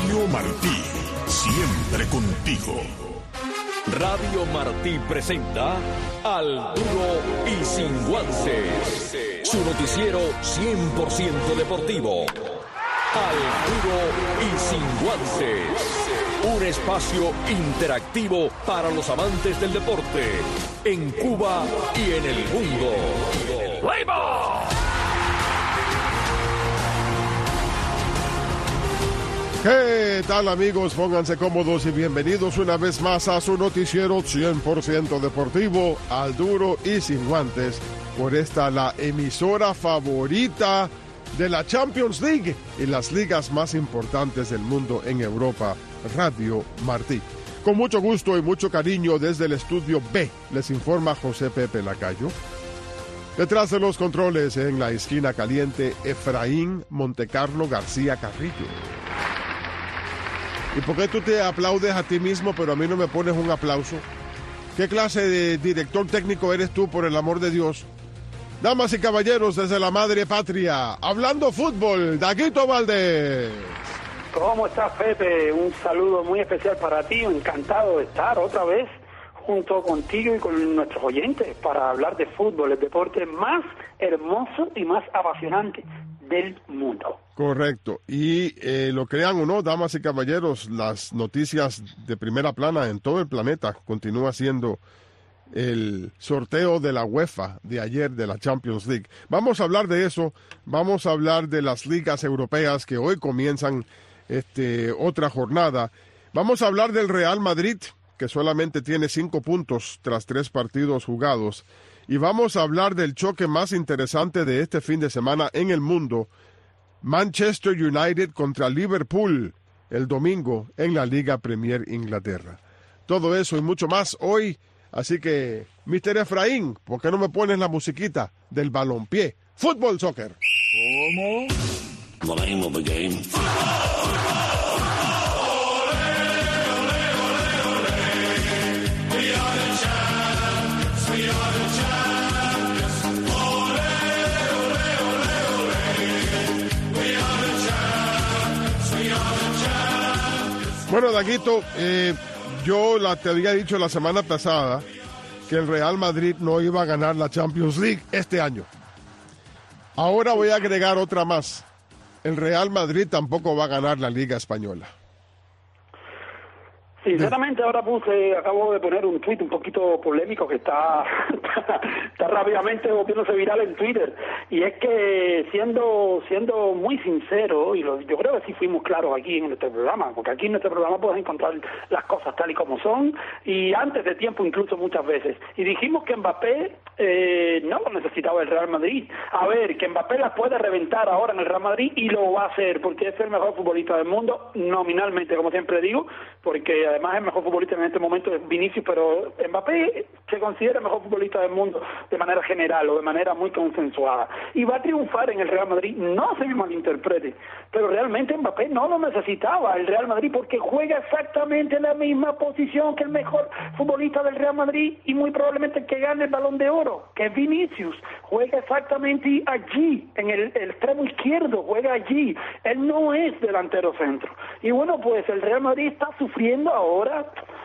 Radio Martí, siempre contigo. Radio Martí presenta Al Duro y Sin Guantes, su noticiero 100% deportivo. Al Duro y Sin Guantes, un espacio interactivo para los amantes del deporte en Cuba y en el mundo. ¡Play ball! ¿Qué tal, amigos? Pónganse cómodos y bienvenidos una vez más a su noticiero 100% deportivo, Al Duro y Sin Guantes, por esta la emisora favorita de la Champions League y las ligas más importantes del mundo en Europa, Radio Martí. Con mucho gusto y mucho cariño desde el estudio B, les informa José Pepe Lacayo. Detrás de los controles, en la esquina caliente, Efraín Montecarlo García Carrillo. ¿Y por qué tú te aplaudes a ti mismo, pero a mí no me pones un aplauso? ¿Qué clase de director técnico eres tú, por el amor de Dios? Damas y caballeros, desde la madre patria, hablando fútbol, Daguito Valdés. ¿Cómo estás, Pepe? Un saludo muy especial para ti, encantado de estar otra vez junto contigo y con nuestros oyentes para hablar de fútbol, el deporte más hermoso y más apasionante del mundo. Correcto. Y lo crean o no, damas y caballeros, las noticias de primera plana en todo el planeta continúa siendo el sorteo de la UEFA de ayer de la Champions League. Vamos a hablar de eso, vamos a hablar de las ligas europeas que hoy comienzan otra jornada. Vamos a hablar del Real Madrid, que solamente tiene 5 puntos tras 3 partidos jugados. Y vamos a hablar del choque más interesante de este fin de semana en el mundo, Manchester United contra Liverpool, el domingo en la Liga Premier Inglaterra. Todo eso y mucho más hoy, así que, Mr. Efraín, ¿por qué no me pones la musiquita del balompié? Fútbol, soccer. ¿Cómo? The name of the game. Bueno, Daguito, yo te había dicho la semana pasada que el Real Madrid no iba a ganar la Champions League este año. Ahora voy a agregar otra más. El Real Madrid tampoco va a ganar la Liga Española. Sinceramente, ahora acabo de poner un tuit un poquito polémico que está rápidamente volviéndose viral en Twitter, y es que siendo muy sincero, y yo creo que sí fuimos claros aquí en este programa, porque aquí en este programa puedes encontrar las cosas tal y como son, y antes de tiempo incluso muchas veces, y dijimos que Mbappé no lo necesitaba el Real Madrid. A ver, que Mbappé las puede reventar ahora en el Real Madrid, y lo va a hacer, porque es el mejor futbolista del mundo, nominalmente, como siempre digo, porque además el mejor futbolista en este momento es Vinicius, pero Mbappé se considera el mejor futbolista del mundo de manera general o de manera muy consensuada, y va a triunfar en el Real Madrid. No se me malinterprete, pero realmente Mbappé no lo necesitaba el Real Madrid, porque juega exactamente la misma posición que el mejor futbolista del Real Madrid, y muy probablemente el que gane el Balón de Oro, que es Vinicius. Juega exactamente allí, en el extremo izquierdo, juega allí. Él no es delantero centro. Y bueno, pues el Real Madrid está sufriendo ahora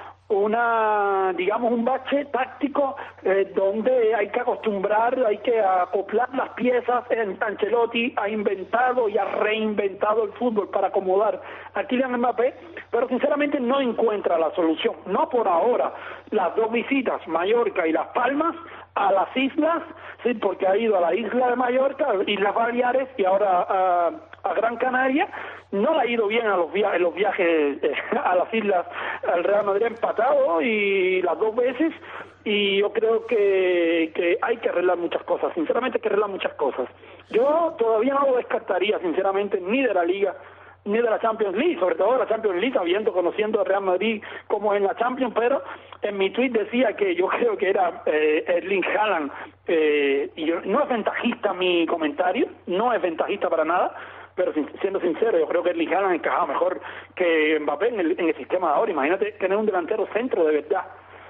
un bache táctico donde hay que hay que acoplar las piezas. Ancelotti ha inventado y ha reinventado el fútbol para acomodar a Kylian Mbappé, pero sinceramente no encuentra la solución, no por ahora. Las 2 visitas, Mallorca y Las Palmas, a las islas, sí, porque ha ido a la isla de Mallorca, Islas Baleares, y ahora a Gran Canaria. No le ha ido bien en los viajes a las islas. El Real Madrid ha empatado y las 2 veces, y yo creo que hay que arreglar muchas cosas, sinceramente hay que arreglar muchas cosas. Yo todavía no lo descartaría, sinceramente, ni de la Liga ni de la Champions League, sobre todo de la Champions League, conociendo al Real Madrid como en la Champions, pero en mi tweet decía que yo creo que era Erling Haaland, y no es ventajista mi comentario, no es ventajista para nada, pero siendo sincero, yo creo que Erling Haaland encajaba mejor que Mbappé en el sistema de ahora. Imagínate tener un delantero centro de verdad,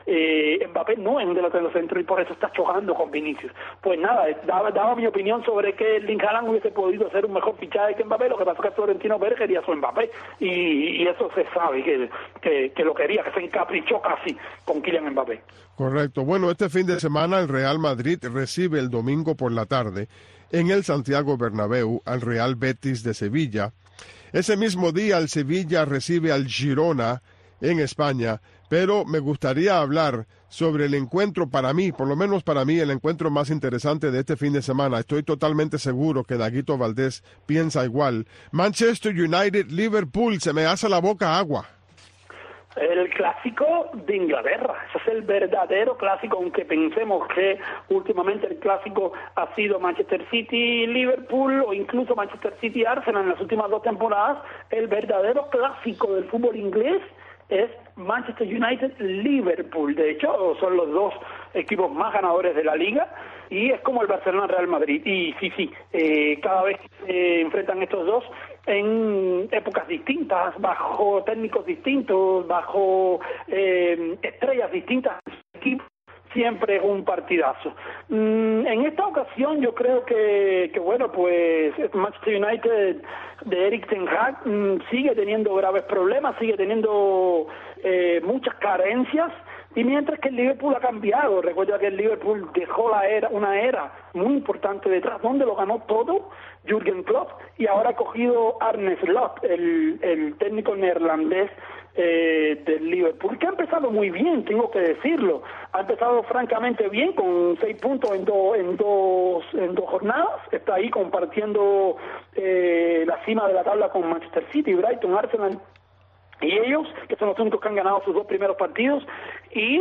Mbappé no es un delantero centro y por eso está chocando con Vinicius. Pues nada, daba mi opinión sobre que Erling Haaland hubiese podido hacer un mejor fichaje que Mbappé. Lo que pasa es que Florentino Pérez quería su Mbappé y eso se sabe que lo quería, que se encaprichó casi con Kylian Mbappé. Correcto. Bueno, este fin de semana el Real Madrid recibe el domingo por la tarde en el Santiago Bernabéu al Real Betis de Sevilla. Ese mismo día el Sevilla recibe al Girona en España, pero me gustaría hablar sobre el encuentro, para mí, por lo menos para mí, el encuentro más interesante de este fin de semana. Estoy totalmente seguro que Daguito Valdés piensa igual. Manchester United, Liverpool, se me hace la boca agua. El clásico de Inglaterra, ese es el verdadero clásico, aunque pensemos que últimamente el clásico ha sido Manchester City-Liverpool o incluso Manchester City-Arsenal en las últimas 2 temporadas. El verdadero clásico del fútbol inglés es Manchester United-Liverpool. De hecho, son los 2 equipos más ganadores de la liga y es como el Barcelona-Real Madrid. Y sí, cada vez que se enfrentan estos dos en épocas distintas, bajo técnicos distintos, bajo estrellas distintas, siempre es un partidazo. En esta ocasión yo creo que bueno, pues Manchester United de Erik ten Hag sigue teniendo graves problemas, sigue teniendo muchas carencias, y mientras que el Liverpool ha cambiado. Recuerda que el Liverpool dejó una era muy importante detrás, donde lo ganó todo Jürgen Klopp, y ahora ha cogido Arne Slot, el técnico neerlandés del Liverpool, que ha empezado muy bien, tengo que decirlo. Ha empezado francamente bien, con 6 puntos en dos jornadas. Está ahí compartiendo la cima de la tabla con Manchester City, Brighton, Arsenal y ellos, que son los únicos que han ganado sus 2 primeros partidos. Y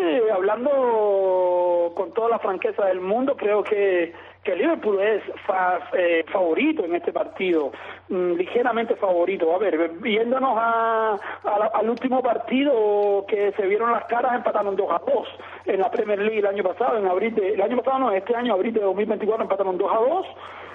hablando con toda la franqueza del mundo, creo que Liverpool es favorito en este partido, ligeramente favorito. A ver, viéndonos al último partido que se vieron las caras, empataron 2-2 en la Premier League el año pasado, este año, abril de 2024, empataron 2-2.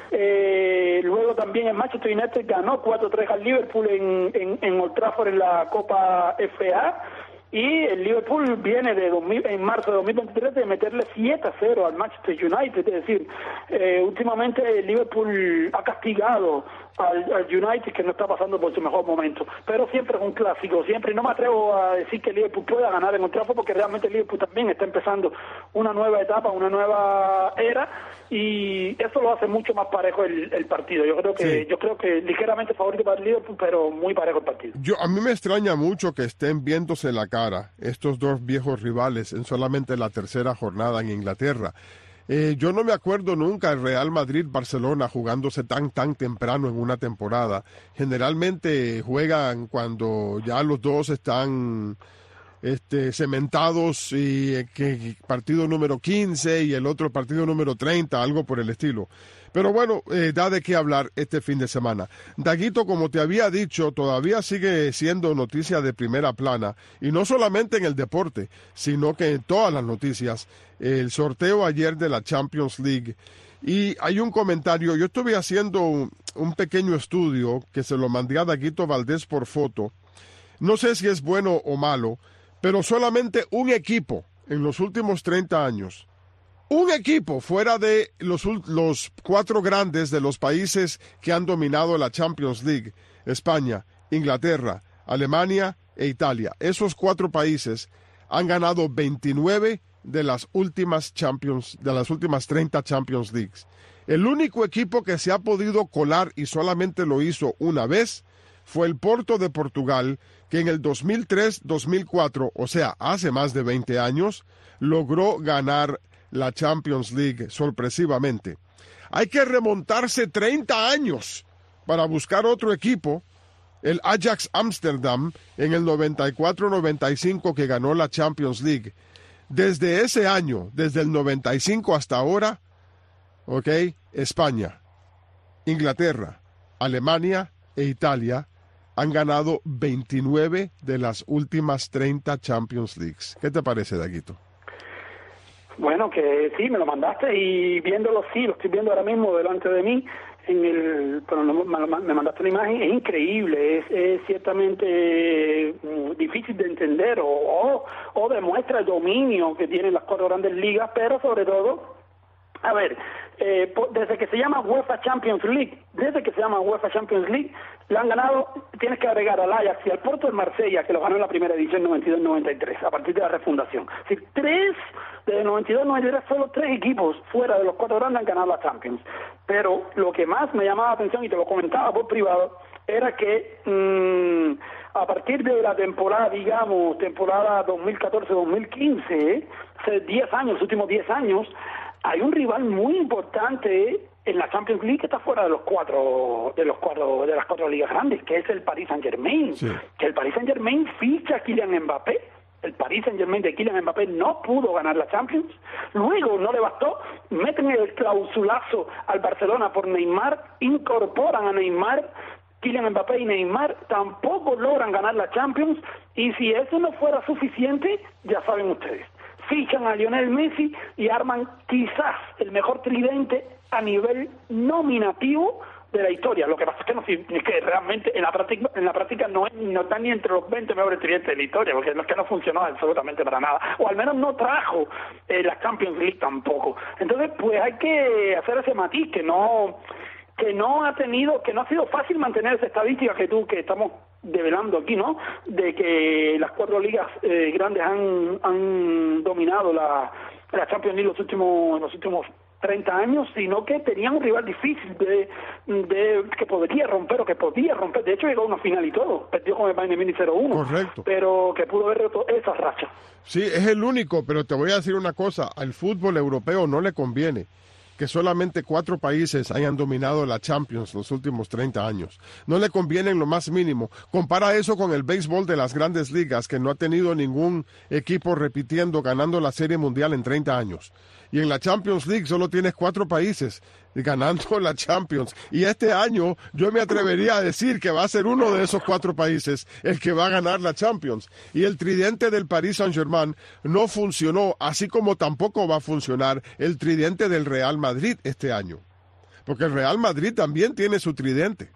Luego también el Manchester United ganó 4-3 al Liverpool en Old Trafford en la Copa FA. Y el Liverpool viene en marzo de 2023 de meterle 7-0 al Manchester United. Es decir, últimamente el Liverpool ha castigado al United, que no está pasando por su mejor momento. Pero siempre es un clásico, siempre. Y no me atrevo a decir que el Liverpool pueda ganar en Old Trafford, porque realmente el Liverpool también está empezando una nueva etapa, una nueva era, y eso lo hace mucho más parejo el partido. Yo creo que ligeramente favorito para el Liverpool, pero muy parejo el partido. A mí me extraña mucho que estén viéndose la cara estos 2 viejos rivales en solamente la 3ª jornada en Inglaterra. Yo no me acuerdo nunca el Real Madrid-Barcelona jugándose tan temprano en una temporada. Generalmente juegan cuando ya los dos están cementados, y que partido número 15 y el otro partido número 30, algo por el estilo. Pero bueno, da de qué hablar este fin de semana. Daguito, como te había dicho, todavía sigue siendo noticia de primera plana, y no solamente en el deporte, sino que en todas las noticias. El sorteo ayer de la Champions League, y hay un comentario. Yo estuve haciendo un pequeño estudio que se lo mandé a Daguito Valdés por foto. No sé si es bueno o malo, pero solamente un equipo en los últimos 30 años, un equipo fuera de los 4 grandes de los países que han dominado la Champions League, España, Inglaterra, Alemania e Italia. Esos 4 países han ganado 29 de las últimas 30 Champions Leagues. El único equipo que se ha podido colar, y solamente lo hizo una vez, fue el Porto de Portugal, que en el 2003-2004, o sea, hace más de 20 años, logró ganar la Champions League sorpresivamente. Hay que remontarse 30 años para buscar otro equipo, el Ajax Amsterdam, en el 94-95, que ganó la Champions League. Desde ese año, desde el 95 hasta ahora, España, Inglaterra, Alemania e Italia han ganado 29 de las últimas 30 Champions Leagues. ¿Qué te parece, Daguito? Bueno, que sí, me lo mandaste, y viéndolo, sí, lo estoy viendo ahora mismo delante de mí. me mandaste una imagen, es increíble, es ciertamente difícil de entender o demuestra el dominio que tienen las 4 grandes ligas, pero sobre todo, a ver, desde que se llama UEFA Champions League, le han ganado, tienes que agregar al Ajax y al Porto de Marsella, que lo ganó en la primera edición 92-93, a partir de la refundación. Es decir, desde 92-93, solo 3 equipos fuera de los 4 grandes han ganado la Champions. Pero lo que más me llamaba la atención, y te lo comentaba por privado, era que a partir de la temporada 2014-2015, hace 10 años, los últimos 10 años, hay un rival muy importante en la Champions League que está fuera de las 4 ligas grandes, que es el Paris Saint-Germain. Sí. Que el Paris Saint-Germain ficha a Kylian Mbappé. El Paris Saint-Germain de Kylian Mbappé no pudo ganar la Champions. Luego no le bastó, meten el clausulazo al Barcelona por Neymar, incorporan a Neymar. Kylian Mbappé y Neymar tampoco logran ganar la Champions, y si eso no fuera suficiente, ya saben ustedes, fichan a Lionel Messi y arman quizás el mejor tridente a nivel nominativo de la historia. Lo que pasa es que realmente en la práctica no está ni entre los 20 mejores tridentes de la historia, porque es que no funcionó absolutamente para nada, o al menos no trajo la Champions League tampoco. Entonces, pues hay que hacer ese matiz que no ha sido fácil mantener esa estadística que estamos develando aquí, ¿no? De que las 4 ligas grandes han dominado la Champions League en los últimos 30 años, sino que tenían un rival difícil que podía romper. De hecho, llegó a una final y todo. Perdió con el Bayern Múnich 0-1. Correcto. Pero que pudo haber roto esa racha. Sí, es el único, pero te voy a decir una cosa. Al fútbol europeo no le conviene que solamente 4 países hayan dominado la Champions los últimos 30 años. No le conviene en lo más mínimo. Compara eso con el béisbol de las grandes ligas, que no ha tenido ningún equipo ganando la Serie Mundial en 30 años. Y en la Champions League solo tienes 4 países ganando la Champions. Y este año yo me atrevería a decir que va a ser uno de esos 4 países el que va a ganar la Champions. Y el tridente del Paris Saint-Germain no funcionó, así como tampoco va a funcionar el tridente del Real Madrid este año. Porque el Real Madrid también tiene su tridente.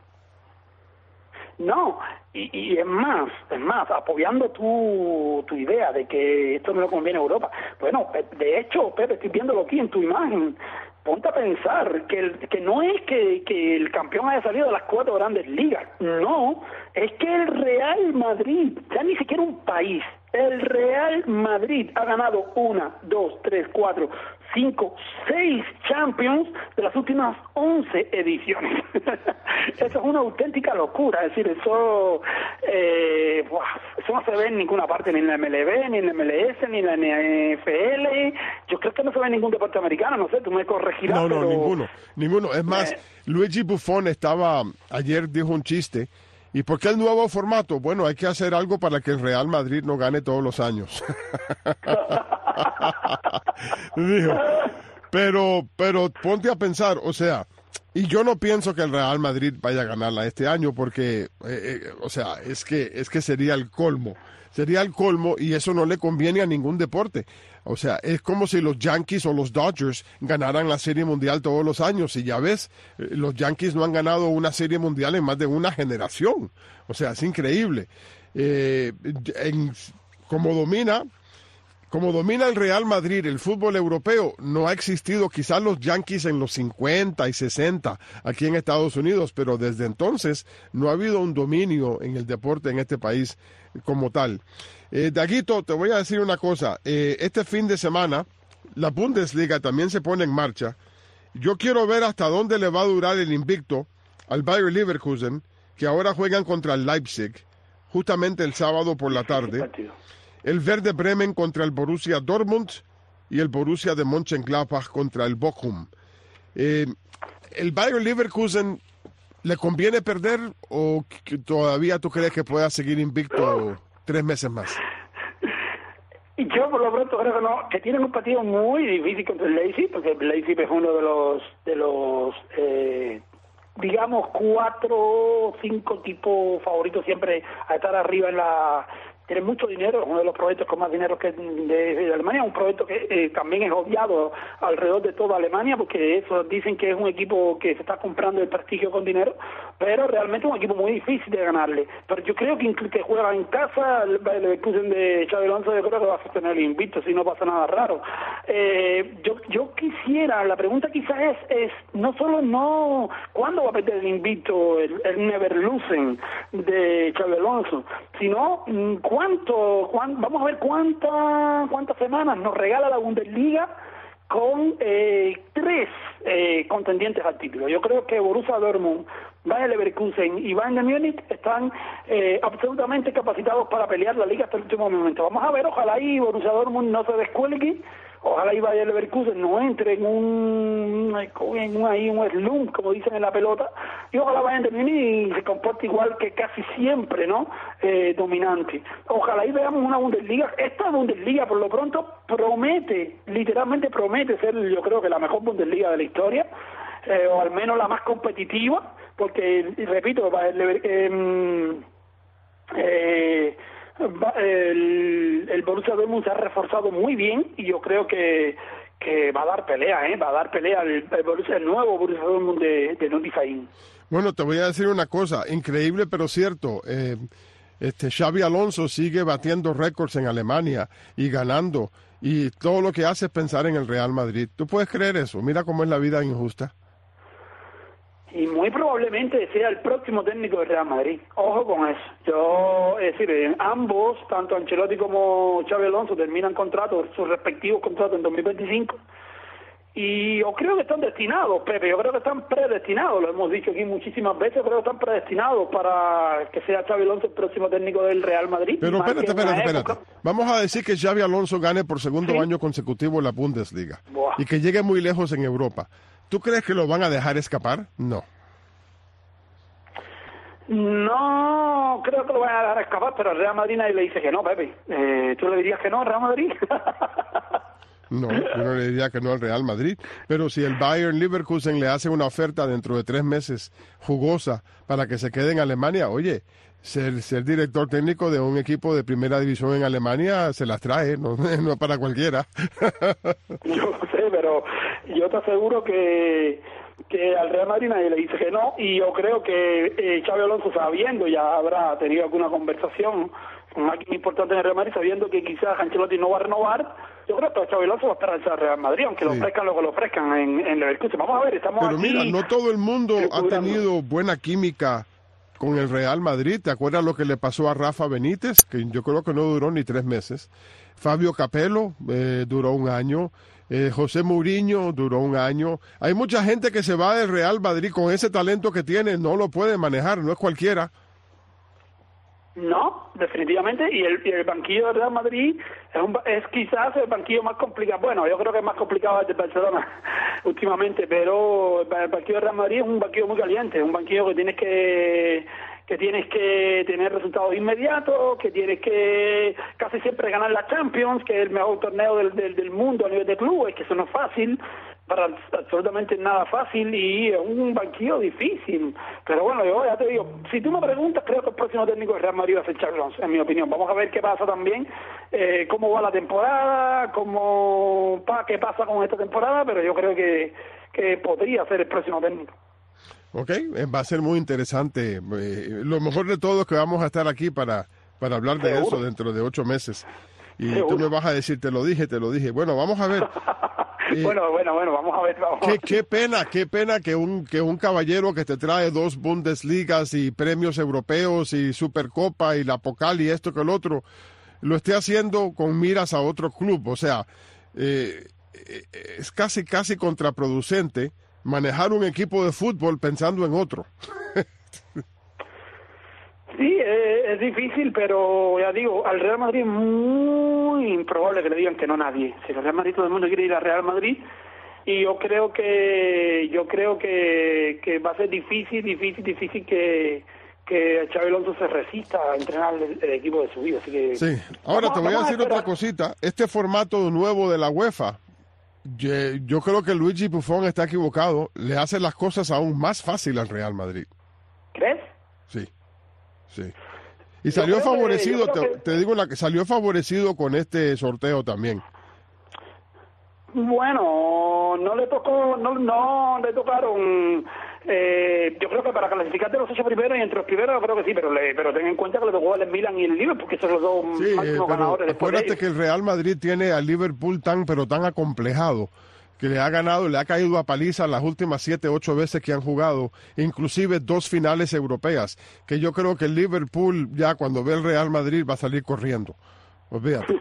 No, y es más, apoyando tu idea de que esto no le conviene a Europa. Bueno, de hecho, Pepe, estoy viéndolo aquí en tu imagen. Ponte a pensar que no es que el campeón haya salido de las 4 grandes ligas. No, es que el Real Madrid, ya ni siquiera un país, el Real Madrid ha ganado 1, 2, 3, 4, 5, 6 Champions de las últimas 11 ediciones. Eso es una auténtica locura. Es decir, eso no se ve en ninguna parte, ni en la MLB, ni en la MLS, ni en la NFL. Yo creo que no se ve en ningún deporte americano, no sé, tú me corregirás. No, pero... ninguno. Es más, Luigi Buffon ayer dijo un chiste. ¿Y por qué el nuevo formato? Bueno, hay que hacer algo para que el Real Madrid no gane todos los años. Dijo, pero ponte a pensar, o sea, y yo no pienso que el Real Madrid vaya a ganarla este año porque, es que sería el colmo. Sería el colmo y eso no le conviene a ningún deporte. O sea, es como si los Yankees o los Dodgers ganaran la Serie Mundial todos los años. Y ya ves, los Yankees no han ganado una Serie Mundial en más de una generación. O sea, es increíble. Como domina el Real Madrid el fútbol europeo, no ha existido quizás los Yankees en los 50 y 60 aquí en Estados Unidos, pero desde entonces no ha habido un dominio en el deporte en este país como tal. Daguito, te voy a decir una cosa. Este fin de semana la Bundesliga también se pone en marcha. Yo quiero ver hasta dónde le va a durar el invicto al Bayer Leverkusen, que ahora juegan contra el Leipzig, justamente el sábado por la tarde. El Werder Bremen contra el Borussia Dortmund y el Borussia de Mönchengladbach contra el Bochum. ¿El Bayer Leverkusen le conviene perder o todavía tú crees que pueda seguir invicto 3 meses más? Y yo por lo pronto creo que no, que tienen un partido muy difícil contra el Leipzig, porque el Leipzig es uno de los digamos 4 o 5 equipos favoritos siempre a estar arriba tiene mucho dinero, uno de los proyectos con más dinero que de Alemania, un proyecto que también es odiado alrededor de toda Alemania, porque eso dicen que es un equipo que se está comprando el prestigio con dinero, pero realmente es un equipo muy difícil de ganarle. Pero yo creo que juega en casa, el Leverkusen de Xabi Alonso, yo creo que va a sostener el invicto si no pasa nada raro. Yo quisiera, la pregunta quizás es no solo cuándo va a perder el invicto, el Neverlusen de Xabi Alonso, sino vamos a ver cuántas semanas nos regala la Bundesliga con 3 contendientes al título. Yo creo que Borussia Dortmund, Bayer Leverkusen y Bayern Múnich están absolutamente capacitados para pelear la liga hasta el último momento. Vamos a ver, ojalá y Borussia Dortmund no se descuelgue, ojalá y Bayer Leverkusen no entre en un slump, como dicen en la pelota, y ojalá Bayern Múnich se comporte igual que casi siempre, ¿no? Dominante. Ojalá y veamos una Bundesliga. Esta Bundesliga por lo pronto literalmente promete ser, yo creo que la mejor Bundesliga de la historia, o al menos la más competitiva, porque, repito, el Borussia Dortmund se ha reforzado muy bien y yo creo que va a dar pelea, va a dar pelea el nuevo Borussia Dortmund de Nuri Sahin. Bueno, te voy a decir una cosa, increíble pero cierto. Xabi Alonso sigue batiendo récords en Alemania y ganando, y todo lo que hace es pensar en el Real Madrid. ¿Tú puedes creer eso? Mira cómo es la vida injusta. Y muy probablemente sea el próximo técnico del Real Madrid. Ojo con eso. Es decir, ambos, tanto Ancelotti como Xabi Alonso, terminan sus respectivos contratos en 2025. Y yo creo que están destinados, Pepe, yo creo que están predestinados, lo hemos dicho aquí muchísimas veces, creo que están predestinados para que sea Xabi Alonso el próximo técnico del Real Madrid. Pero espérate. Vamos a decir que Xabi Alonso gane por segundo año consecutivo en la Bundesliga. Buah. Y que llegue muy lejos en Europa. ¿Tú crees que lo van a dejar escapar? No. No creo que lo vayan a dejar escapar, pero al Real Madrid nadie le dice que no, Pepe. ¿Tú le dirías que no al Real Madrid? No, yo no le diría que no al Real Madrid, pero si el Bayern Leverkusen le hace una oferta dentro de 3 meses jugosa para que se quede en Alemania, oye, ser director técnico de un equipo de primera división en Alemania se las trae, no es para cualquiera. Yo lo sé, pero yo te aseguro que al Real Madrid nadie le dice que no, y yo creo que Xabi Alonso, sabiendo, ya habrá tenido alguna conversación con alguien importante en el Real Madrid, sabiendo que quizás Ancelotti no va a renovar, yo creo que Xabi Alonso va a esperar al Real Madrid, aunque lo ofrezcan lo que lo ofrezcan en Leverkusen. Vamos a ver, estamos pero aquí. Pero mira, no todo el mundo ha tenido buena química con el Real Madrid. ¿Te acuerdas lo que le pasó a Rafa Benítez? Que yo creo que no duró ni 3 meses. Fabio Capello duró 1 año. José Mourinho duró 1 año. Hay mucha gente que se va del Real Madrid con ese talento que tiene, no lo puede manejar, no es cualquiera. No, definitivamente, y el banquillo del Real Madrid es quizás el banquillo más complicado. Bueno, yo creo que es más complicado el de Barcelona últimamente, pero el banquillo del Real Madrid es un banquillo muy caliente, es un banquillo que tienes que tener resultados inmediatos, que tienes que casi siempre ganar la Champions, que es el mejor torneo del mundo a nivel de clubes, que eso no es fácil, para absolutamente nada fácil, y es un banquillo difícil. Pero bueno, yo ya te digo, si tú me preguntas, creo que el próximo técnico del Real Madrid va a ser Xabi Alonso, en mi opinión. Vamos a ver qué pasa también, cómo va la temporada, qué pasa con esta temporada, pero yo creo que podría ser el próximo técnico. Ok, va a ser muy interesante. Lo mejor de todo es que vamos a estar aquí para hablar de eso dentro de 8 meses. Y tú me vas a decir, te lo dije. Bueno, vamos a ver. Bueno, vamos a ver. Qué pena que un caballero que te trae 2 Bundesligas y premios europeos y Supercopa y la Pokal y esto que el otro, lo esté haciendo con miras a otro club. O sea, es casi contraproducente manejar un equipo de fútbol pensando en otro. Sí, es difícil, pero ya digo, al Real Madrid es muy improbable que le digan que no nadie. Si el Real Madrid, todo el mundo quiere ir al Real Madrid, y yo creo que va a ser difícil que Xabi Alonso se resista a entrenar el equipo de su vida. Así que sí. Ahora te voy a decir otra cosita. Este formato nuevo de la UEFA, yo creo que Luigi Buffon está equivocado. Le hace las cosas aún más fácil al Real Madrid. ¿Crees? Sí. Y salió favorecido, te digo que salió favorecido con este sorteo también. Bueno, no le tocaron. Yo creo que para clasificar de los 8 primeros y entre los primeros, creo que sí, pero ten en cuenta que le tocó al Milan y el Liverpool, porque son los dos máximos ganadores. Acuérdate que el Real Madrid tiene al Liverpool tan acomplejado, que le ha caído a paliza las últimas 7, 8 veces que han jugado, inclusive 2 finales europeas, que yo creo que el Liverpool ya cuando ve el Real Madrid va a salir corriendo. Olvídate.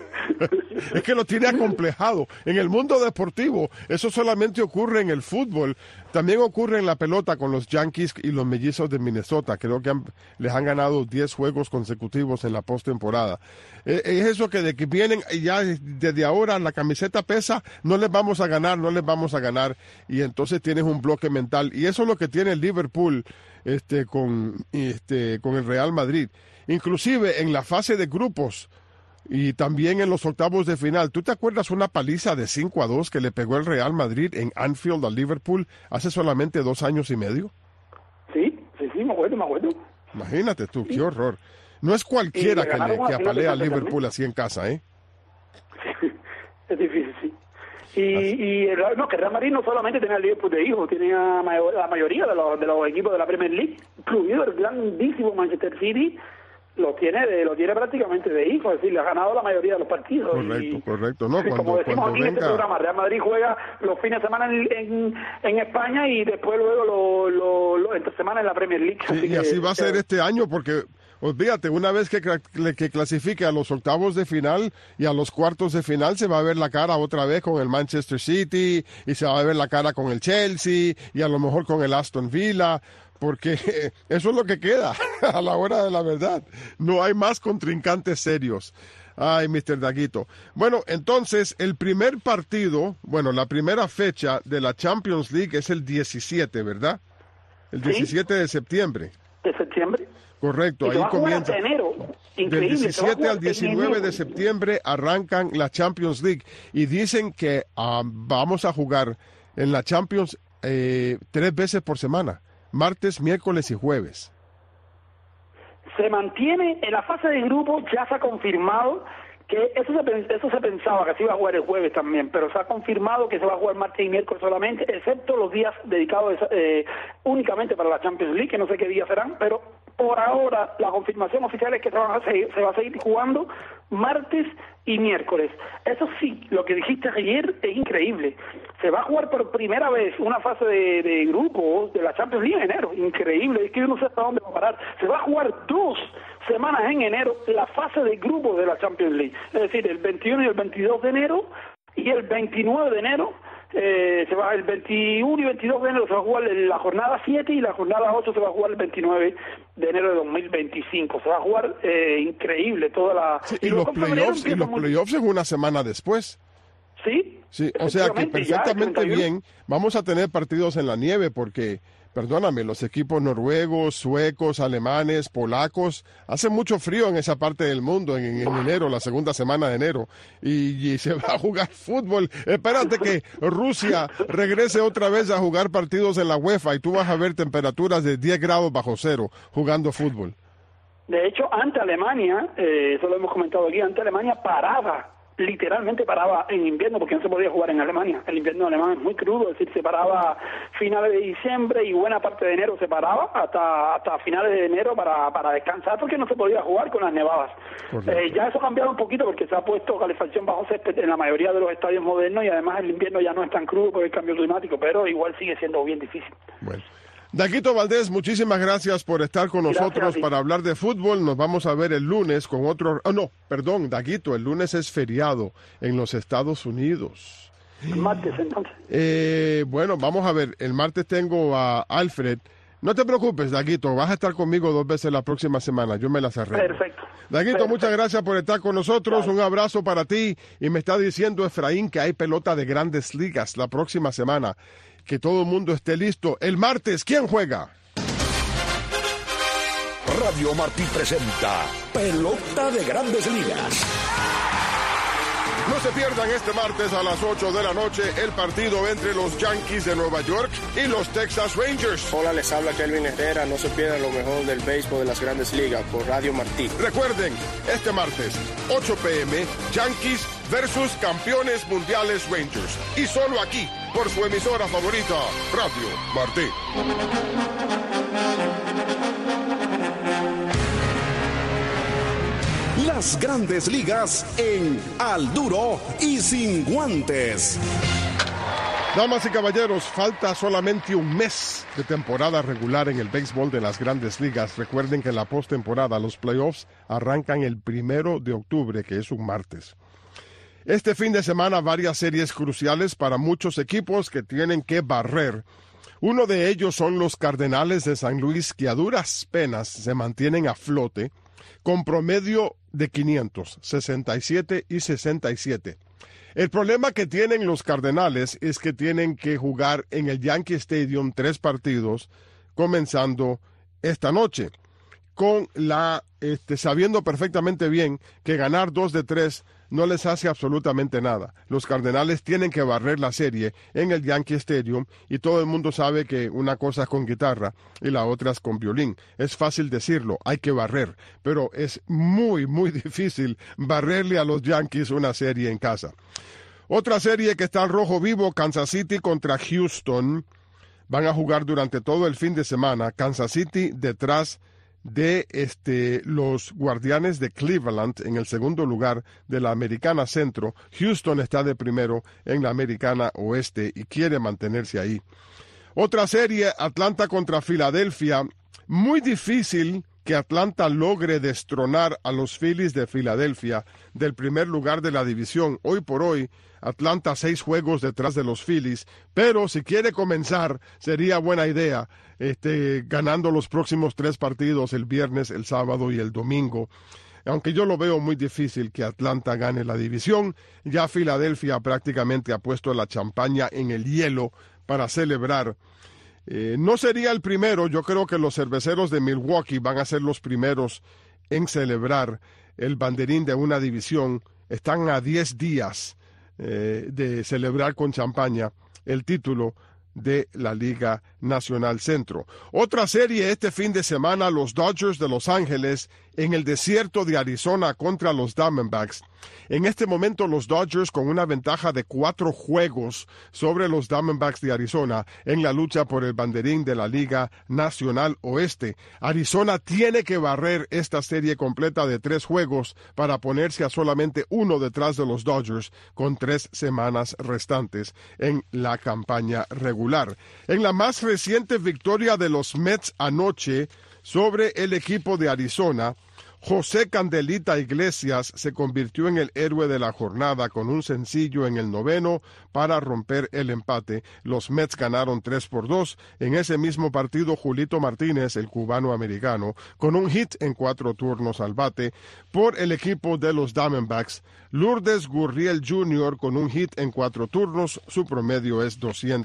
Es que lo tiene acomplejado. En el mundo deportivo, eso solamente ocurre en el fútbol. También ocurre en la pelota con los Yankees y los Mellizos de Minnesota. Creo que les han ganado 10 juegos consecutivos en la postemporada. Es eso que de que vienen ya desde ahora la camiseta pesa, no les vamos a ganar. Y entonces tienes un bloque mental. Y eso es lo que tiene el Liverpool con el Real Madrid. Inclusive en la fase de grupos, y también en los octavos de final. ¿Tú te acuerdas una paliza de 5-2 que le pegó el Real Madrid en Anfield al Liverpool hace solamente 2 años y medio? Sí, me acuerdo. Imagínate tú, qué horror. No es cualquiera que apalea al Liverpool así en casa, ¿eh? Sí, es difícil, sí. Que el Real Madrid no solamente tiene al Liverpool de hijo, tiene a la mayoría de los equipos de la Premier League, incluido el grandísimo Manchester City. Lo tiene prácticamente de hijo, es decir, le ha ganado la mayoría de los partidos. Correcto. No, como decimos aquí en este programa, Real Madrid juega los fines de semana en España y después luego entre semana en la Premier League. Sí, y así va a ser este año porque, olvídate, una vez que clasifique a los octavos de final y a los cuartos de final, se va a ver la cara otra vez con el Manchester City y se va a ver la cara con el Chelsea y a lo mejor con el Aston Villa. Porque eso es lo que queda a la hora de la verdad. No hay más contrincantes serios. Ay, Mr. Daguito. Bueno, entonces, el primer partido, la primera fecha de la Champions League es el 17, ¿verdad? El 17 de septiembre. ¿De septiembre? Correcto, ahí comienza. Enero. Increíble. Del 17 al 19 de septiembre arrancan la Champions League. Y dicen que vamos a jugar en la Champions 3 veces por semana. Martes, miércoles y jueves. Se mantiene en la fase de grupos, ya se ha confirmado que eso se pensaba que se iba a jugar el jueves también, pero se ha confirmado que se va a jugar martes y miércoles solamente, excepto los días dedicados únicamente para la Champions League, que no sé qué días serán, pero por ahora la confirmación oficial es que se va a seguir jugando martes y miércoles. Eso sí, lo que dijiste ayer es increíble. Se va a jugar por primera vez una fase de grupos de la Champions League en enero. Increíble, es que yo no sé hasta dónde va a parar. Se va a jugar 2 semanas en enero la fase de grupos de la Champions League. Es decir, el 21 y el 22 de enero y el 29 de enero. El 21 y 22 de enero se va a jugar la jornada 7 y la jornada 8 se va a jugar el 29 de enero de 2025. Se va a jugar increíble toda la... Sí, y los playoffs es una semana después. Sí, o sea que perfectamente bien. Vamos a tener partidos en la nieve porque, perdóname, los equipos noruegos, suecos, alemanes, polacos, hace mucho frío en esa parte del mundo en enero, la segunda semana de enero, y se va a jugar fútbol. Espérate que Rusia regrese otra vez a jugar partidos en la UEFA y tú vas a ver temperaturas de 10 grados bajo cero jugando fútbol. De hecho, ante Alemania, eso lo hemos comentado aquí, ante Alemania literalmente paraba en invierno porque no se podía jugar en Alemania. El invierno alemán es muy crudo, es decir, se paraba finales de diciembre y buena parte de enero se paraba hasta finales de enero para descansar porque no se podía jugar con las nevadas. Ya eso ha cambiado un poquito porque se ha puesto calefacción bajo césped en la mayoría de los estadios modernos y además el invierno ya no es tan crudo por el cambio climático, pero igual sigue siendo bien difícil. Bueno. Daguito Valdés, muchísimas gracias por estar con nosotros para hablar de fútbol. Nos vamos a ver el lunes con otro... Daguito, el lunes es feriado en los Estados Unidos. El martes, entonces. Vamos a ver, el martes tengo a Alfred. No te preocupes, Daguito, vas a estar conmigo 2 veces la próxima semana, yo me las arreglo. Perfecto. Daguito, muchas gracias por estar con nosotros, un abrazo para ti. Y me está diciendo Efraín que hay pelota de Grandes Ligas la próxima semana. Que todo el mundo esté listo. El martes, ¿quién juega? Radio Martí presenta Pelota de Grandes Ligas. No se pierdan este martes a las 8 de la noche el partido entre los Yankees de Nueva York y los Texas Rangers. Hola, les habla Kelvin Herrera. No se pierdan lo mejor del béisbol de las Grandes Ligas por Radio Martí. Recuerden, este martes, 8 p.m., Yankees versus campeones mundiales Rangers. Y solo aquí, por su emisora favorita, Radio Martí. Las Grandes Ligas en Al Duro y Sin Guantes. Damas y caballeros, falta solamente un mes de temporada regular en el béisbol de las Grandes Ligas. Recuerden que en la postemporada los playoffs arrancan el 1 de octubre, que es un martes. Este fin de semana varias series cruciales para muchos equipos que tienen que barrer. Uno de ellos son los Cardenales de San Luis, que a duras penas se mantienen a flote con promedio de 500, 67 y 67. El problema que tienen los Cardenales es que tienen que jugar en el Yankee Stadium 3 partidos comenzando esta noche, con sabiendo perfectamente bien que ganar 2 de 3 no les hace absolutamente nada. Los Cardenales tienen que barrer la serie en el Yankee Stadium y todo el mundo sabe que una cosa es con guitarra y la otra es con violín. Es fácil decirlo, hay que barrer, pero es muy, muy difícil barrerle a los Yankees una serie en casa. Otra serie que está al rojo vivo, Kansas City contra Houston. Van a jugar durante todo el fin de semana. Kansas City detrás de los Guardianes de Cleveland en el segundo lugar de la Americana Centro. Houston está de primero en la Americana Oeste y quiere mantenerse ahí. Otra serie, Atlanta contra Filadelfia. Muy difícil que Atlanta logre destronar a los Phillies de Filadelfia del primer lugar de la división. Hoy por hoy, Atlanta 6 juegos detrás de los Phillies, pero si quiere comenzar, sería buena idea ganando los próximos 3 partidos, el viernes, el sábado y el domingo. Aunque yo lo veo muy difícil que Atlanta gane la división, ya Filadelfia prácticamente ha puesto la champaña en el hielo para celebrar. No sería el primero, yo creo que los cerveceros de Milwaukee van a ser los primeros en celebrar el banderín de una división. Están a 10 días de celebrar con champaña el título de la Liga Nacional Centro. Otra serie este fin de semana, los Dodgers de Los Ángeles en el desierto de Arizona contra los Diamondbacks. En este momento los Dodgers con una ventaja de 4 juegos sobre los Diamondbacks de Arizona en la lucha por el banderín de la Liga Nacional Oeste. Arizona tiene que barrer esta serie completa de 3 juegos para ponerse a solamente 1 detrás de los Dodgers con 3 semanas restantes en la campaña regular. En la más reciente victoria de los Mets anoche sobre el equipo de Arizona, José Candelita Iglesias se convirtió en el héroe de la jornada con un sencillo en el 9º para romper el empate. Los Mets ganaron 3-2. En ese mismo partido, Julito Martínez, el cubano-americano, con un hit en 4 turnos al bate. Por el equipo de los Diamondbacks, Lourdes Gurriel Jr. con un hit en 4 turnos. Su promedio es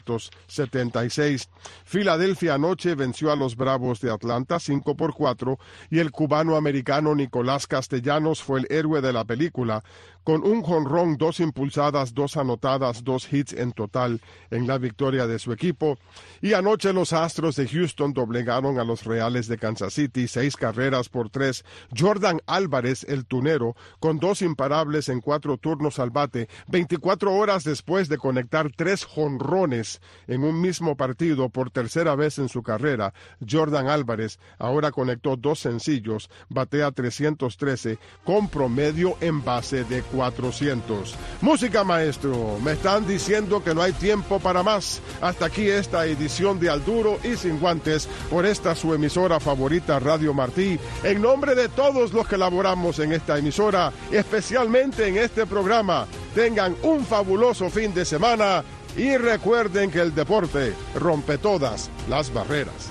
276. Filadelfia anoche venció a los Bravos de Atlanta 5-4 y el cubano-americano Nicolás Castellanos fue el héroe de la película, con un jonrón, 2 impulsadas, 2 anotadas, 2 hits en total en la victoria de su equipo. Y anoche los Astros de Houston doblegaron a los Reales de Kansas City, 6-3. Jordan Álvarez, el tunero, con 2 imparables en 4 turnos al bate, 24 horas después de conectar 3 jonrones en un mismo partido por tercera vez en su carrera. Jordan Álvarez ahora conectó 2 sencillos, batea 313 con promedio en base de 400. Música, maestro. Me están diciendo que no hay tiempo para más. Hasta aquí esta edición de Al Duro y Sin Guantes por esta su emisora favorita, Radio Martí. En nombre de todos los que laboramos en esta emisora, especialmente en este programa, tengan un fabuloso fin de semana y recuerden que el deporte rompe todas las barreras.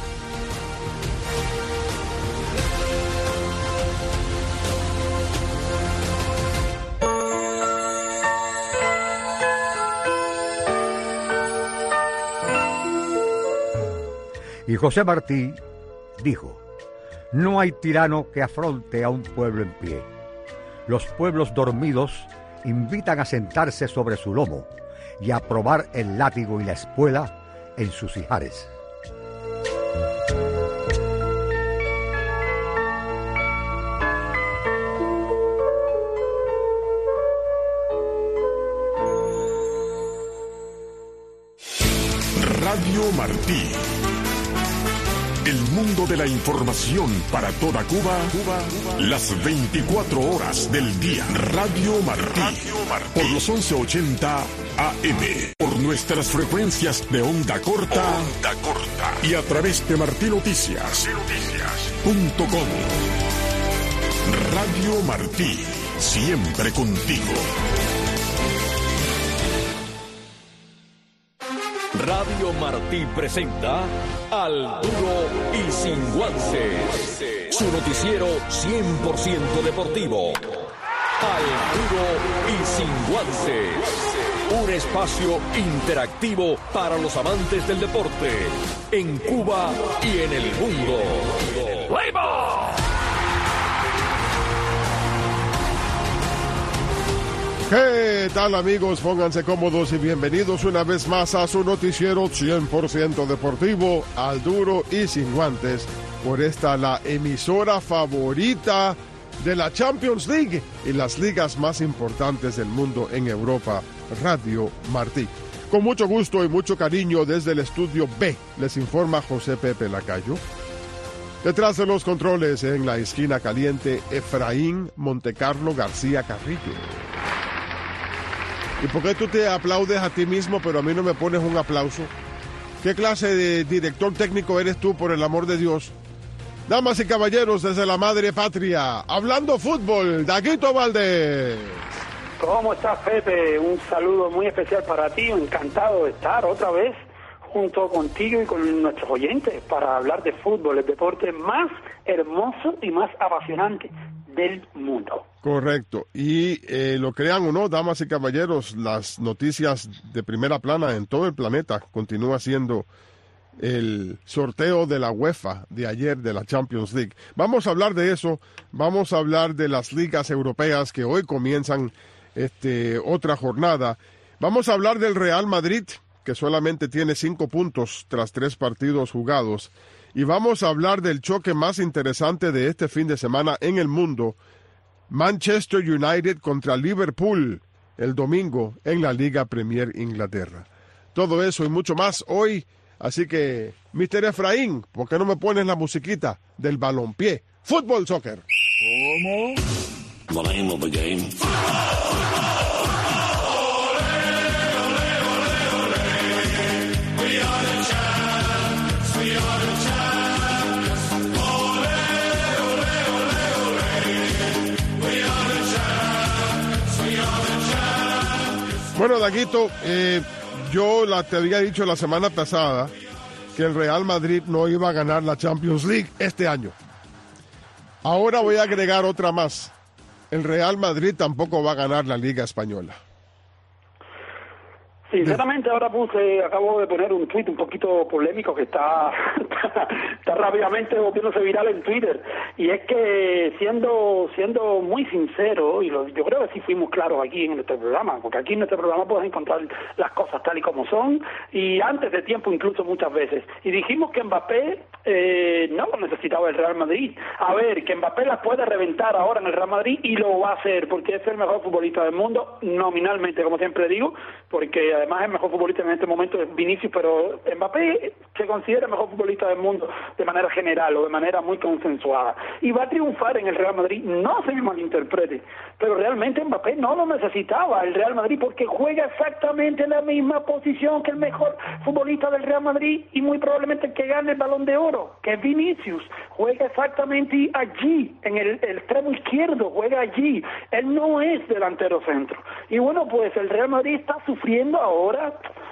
Y José Martí dijo: no hay tirano que afronte a un pueblo en pie. Los pueblos dormidos invitan a sentarse sobre su lomo y a probar el látigo y la espuela en sus ijares. Radio Martí. El mundo de la información para toda Cuba, las 24 horas del día. Radio Martí. Por los 1180 AM. Por nuestras frecuencias de onda corta. Y a través de martinoticias.com. Radio Martí. Siempre contigo. Radio Martí presenta Al Duro y Sin Guances, su noticiero 100% deportivo. Al Duro y Sin Guances, un espacio interactivo para los amantes del deporte en Cuba y en el mundo. ¡Fuego! ¿Qué tal, amigos? Pónganse cómodos y bienvenidos una vez más a su noticiero 100% deportivo, Al Duro y Sin Guantes, por esta la emisora favorita de la Champions League y las ligas más importantes del mundo en Europa, Radio Martí. Con mucho gusto y mucho cariño desde el estudio B, les informa José Pepe Lacayo. Detrás de los controles, en la esquina caliente, Efraín Montecarlo García Carrillo. ¿Y por qué tú te aplaudes a ti mismo, pero a mí no me pones un aplauso? ¿Qué clase de director técnico eres tú, por el amor de Dios? Damas y caballeros, desde la madre patria, hablando fútbol, Daguito Valdés. ¿Cómo estás, Pepe? Un saludo muy especial para ti, encantado de estar otra vez junto contigo y con nuestros oyentes para hablar de fútbol, el deporte más hermoso y más apasionante del mundo. Correcto. Y lo crean o no, damas y caballeros, las noticias de primera plana en todo el planeta continúa siendo el sorteo de la UEFA de ayer de la Champions League. Vamos a hablar de eso, vamos a hablar de las ligas europeas que hoy comienzan otra jornada. Vamos a hablar del Real Madrid, que solamente tiene 5 puntos tras 3 partidos jugados. Y vamos a hablar del choque más interesante de este fin de semana en el mundo, Manchester United contra Liverpool, el domingo en la Liga Premier Inglaterra. Todo eso y mucho más hoy, así que, Mr. Efraín, ¿por qué no me pones la musiquita del balompié? Fútbol, soccer. ¿Cómo? The name of the game. Bueno, Daguito, yo te había dicho la semana pasada que el Real Madrid no iba a ganar la Champions League este año. Ahora voy a agregar otra más. El Real Madrid tampoco va a ganar la Liga Española. Sinceramente, ahora acabo de poner un tuit un poquito polémico que está rápidamente volviéndose viral en Twitter, y es que siendo muy sincero, y yo creo que sí fuimos claros aquí en este programa, porque aquí en este programa puedes encontrar las cosas tal y como son, y antes de tiempo incluso muchas veces, y dijimos que Mbappé no lo necesitaba el Real Madrid. A ver, que Mbappé la puede reventar ahora en el Real Madrid, y lo va a hacer, porque es el mejor futbolista del mundo, nominalmente, como siempre digo, porque además el mejor futbolista en este momento es Vinicius, pero Mbappé se considera el mejor futbolista del mundo de manera general o de manera muy consensuada, y va a triunfar en el Real Madrid. No se me malinterprete, pero realmente Mbappé no lo necesitaba el Real Madrid, porque juega exactamente en la misma posición que el mejor futbolista del Real Madrid, y muy probablemente el que gane el Balón de Oro, que es Vinicius. Juega exactamente allí, en el extremo izquierdo, juega allí. Él no es delantero centro. Y bueno, pues el Real Madrid está sufriendo ahora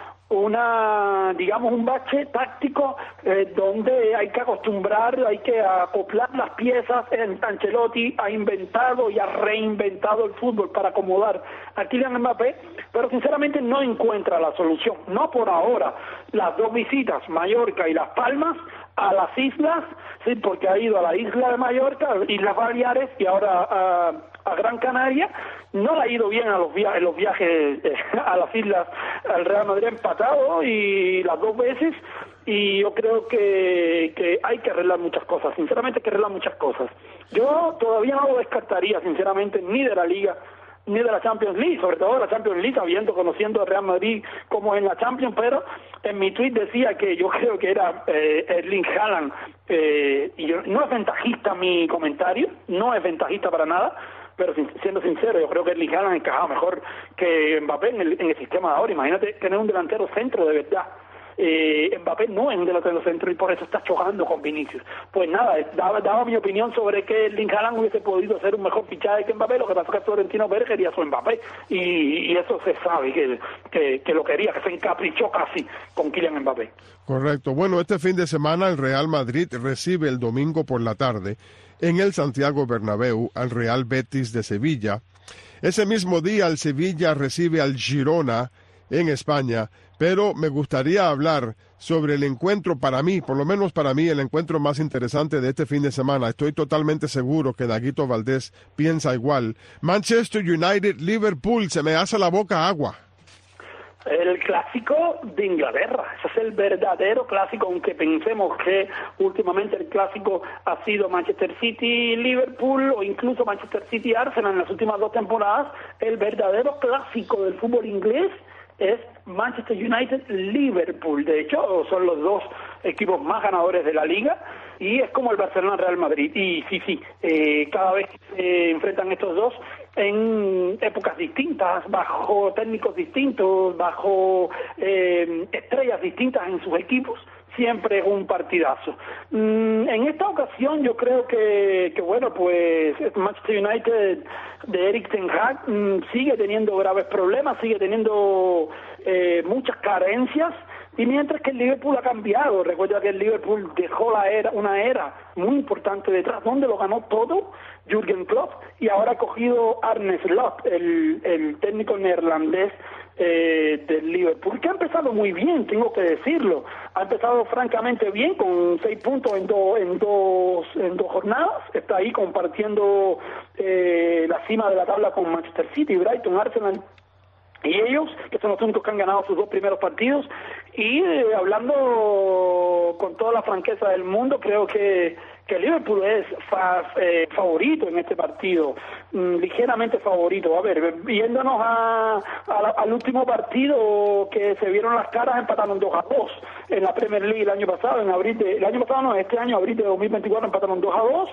un bache táctico donde hay que hay que acoplar las piezas. Ancelotti ha inventado y ha reinventado el fútbol para acomodar a Kylian Mbappé, pero sinceramente no encuentra la solución, no por ahora. Las 2 visitas, Mallorca y Las Palmas, a las islas, sí, porque ha ido a la isla de Mallorca, Islas Baleares y ahora a Gran Canaria. No le ha ido bien a los viajes a las islas. El Real Madrid ha empatado y las 2 veces, y yo creo que hay que arreglar muchas cosas, sinceramente hay que arreglar muchas cosas. Yo todavía no lo descartaría, sinceramente, ni de la Liga ni de la Champions League, sobre todo de la Champions League, conociendo al Real Madrid como en la Champions, pero en mi tweet decía que yo creo que era Erling Haaland, y no es ventajista mi comentario, no es ventajista para nada, pero siendo sincero, yo creo que Erling Haaland encajaba mejor que Mbappé en el sistema de ahora. Imagínate tener un delantero centro de verdad. Mbappé no es un delantero centro y por eso está chocando con Vinicius. Pues nada, daba mi opinión sobre que Erling Haaland hubiese podido ser un mejor fichaje que Mbappé. Lo que pasa es que Florentino Pérez quería su Mbappé y eso se sabe que lo quería, que se encaprichó casi con Kylian Mbappé. Correcto. Bueno, este fin de semana el Real Madrid recibe el domingo por la tarde en el Santiago Bernabéu al Real Betis de Sevilla. Ese mismo día el Sevilla recibe al Girona en España, pero me gustaría hablar sobre el encuentro, para mí, por lo menos para mí, el encuentro más interesante de este fin de semana. Estoy totalmente seguro que Daguito Valdés piensa igual. Manchester United-Liverpool, se me hace la boca agua. El clásico de Inglaterra, ese es el verdadero clásico, aunque pensemos que últimamente el clásico ha sido Manchester City-Liverpool o incluso Manchester City-Arsenal en las últimas 2 temporadas. El verdadero clásico del fútbol inglés es Manchester United-Liverpool. De hecho, son los 2 equipos más ganadores de la liga y es como el Barcelona-Real Madrid. Y sí, cada vez que se enfrentan estos dos en épocas distintas, bajo técnicos distintos, bajo estrellas distintas en sus equipos, siempre es un partidazo. En esta ocasión yo creo que bueno, pues Manchester United de Erik ten Hag sigue teniendo graves problemas, sigue teniendo muchas carencias, y mientras que el Liverpool ha cambiado. Recuerda que el Liverpool dejó una era muy importante detrás, donde lo ganó todo Jürgen Klopp, y ahora ha cogido Arne Slot, el técnico neerlandés del Liverpool, que ha empezado muy bien, tengo que decirlo. Ha empezado francamente bien, con 6 puntos en dos jornadas. Está ahí compartiendo la cima de la tabla con Manchester City, Brighton, Arsenal y ellos, que son los únicos que han ganado sus 2 primeros partidos. Y hablando con toda la franqueza del mundo, creo que Liverpool es favorito en este partido, ligeramente favorito. A ver, viéndonos al último partido que se vieron las caras, empataron 2-2 en la Premier League el año pasado, este año, abril de 2024, empataron 2-2.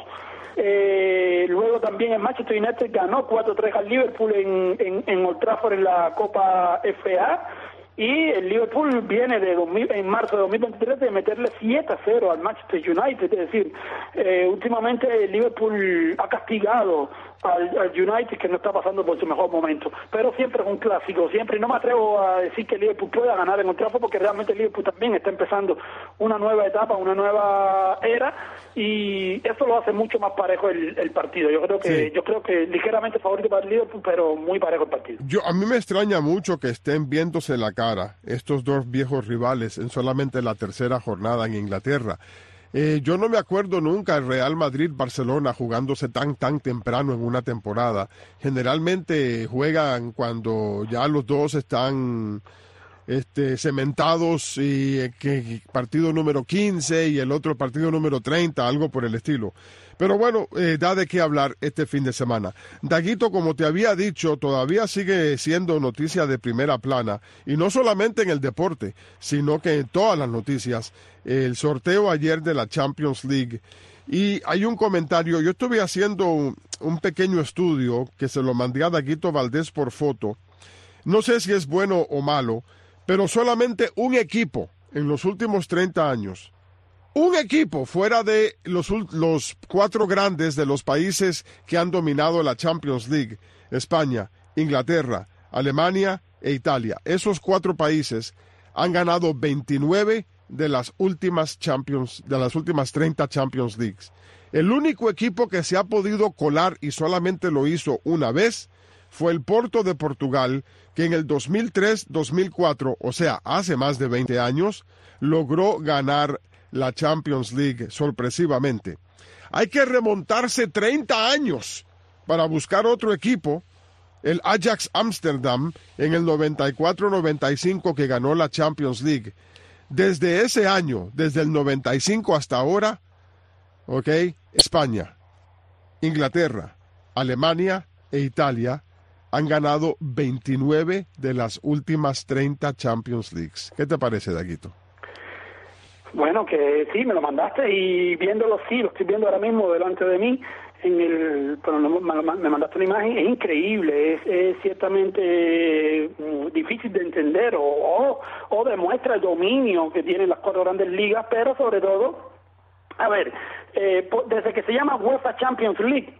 Luego también el Manchester United ganó 4-3 al Liverpool en Old Trafford en la Copa FA. Y el Liverpool viene en marzo de 2023 de meterle 7-0 al Manchester United. Es decir, últimamente el Liverpool ha castigado al United, que no está pasando por su mejor momento. Pero siempre es un clásico, siempre. Y no me atrevo a decir que el Liverpool pueda ganar en Old Trafford, porque realmente el Liverpool también está empezando una nueva etapa, una nueva era, y eso lo hace mucho más parejo el partido. Yo creo que ligeramente favorito para el Liverpool, pero muy parejo el partido. A mí me extraña mucho que estén viéndose la cara estos 2 viejos rivales en solamente la 3ª jornada en Inglaterra. Yo no me acuerdo nunca el Real Madrid-Barcelona jugándose tan temprano en una temporada. Generalmente juegan cuando ya los dos están cementados, y que partido número 15 y el otro partido número 30, algo por el estilo. Pero bueno, da de qué hablar este fin de semana. Daguito, como te había dicho, todavía sigue siendo noticia de primera plana, y no solamente en el deporte, sino que en todas las noticias. El sorteo ayer de la Champions League, y hay un comentario. Yo estuve haciendo un pequeño estudio que se lo mandé a Daguito Valdés por foto. No sé si es bueno o malo, pero solamente un equipo en los últimos 30 años, un equipo fuera de los 4 grandes de los países que han dominado la Champions League, España, Inglaterra, Alemania e Italia. Esos 4 países han ganado 29 de las últimas 30 Champions Leagues. El único equipo que se ha podido colar, y solamente lo hizo una vez, fue el Porto de Portugal, que en el 2003-2004, o sea, hace más de 20 años, logró ganar la Champions League sorpresivamente. Hay que remontarse 30 años para buscar otro equipo, el Ajax Amsterdam, en el 94-95 que ganó la Champions League. Desde ese año, desde el 95 hasta ahora, España, Inglaterra, Alemania e Italia han ganado 29 de las últimas 30 Champions Leagues. ¿Qué te parece, Daguito? Bueno, que sí, me lo mandaste y viéndolo, sí, lo estoy viendo ahora mismo delante de mí. Me mandaste una imagen, es increíble, es ciertamente difícil de entender o demuestra el dominio que tienen las 4 grandes ligas, pero sobre todo, a ver, desde que se llama UEFA Champions League,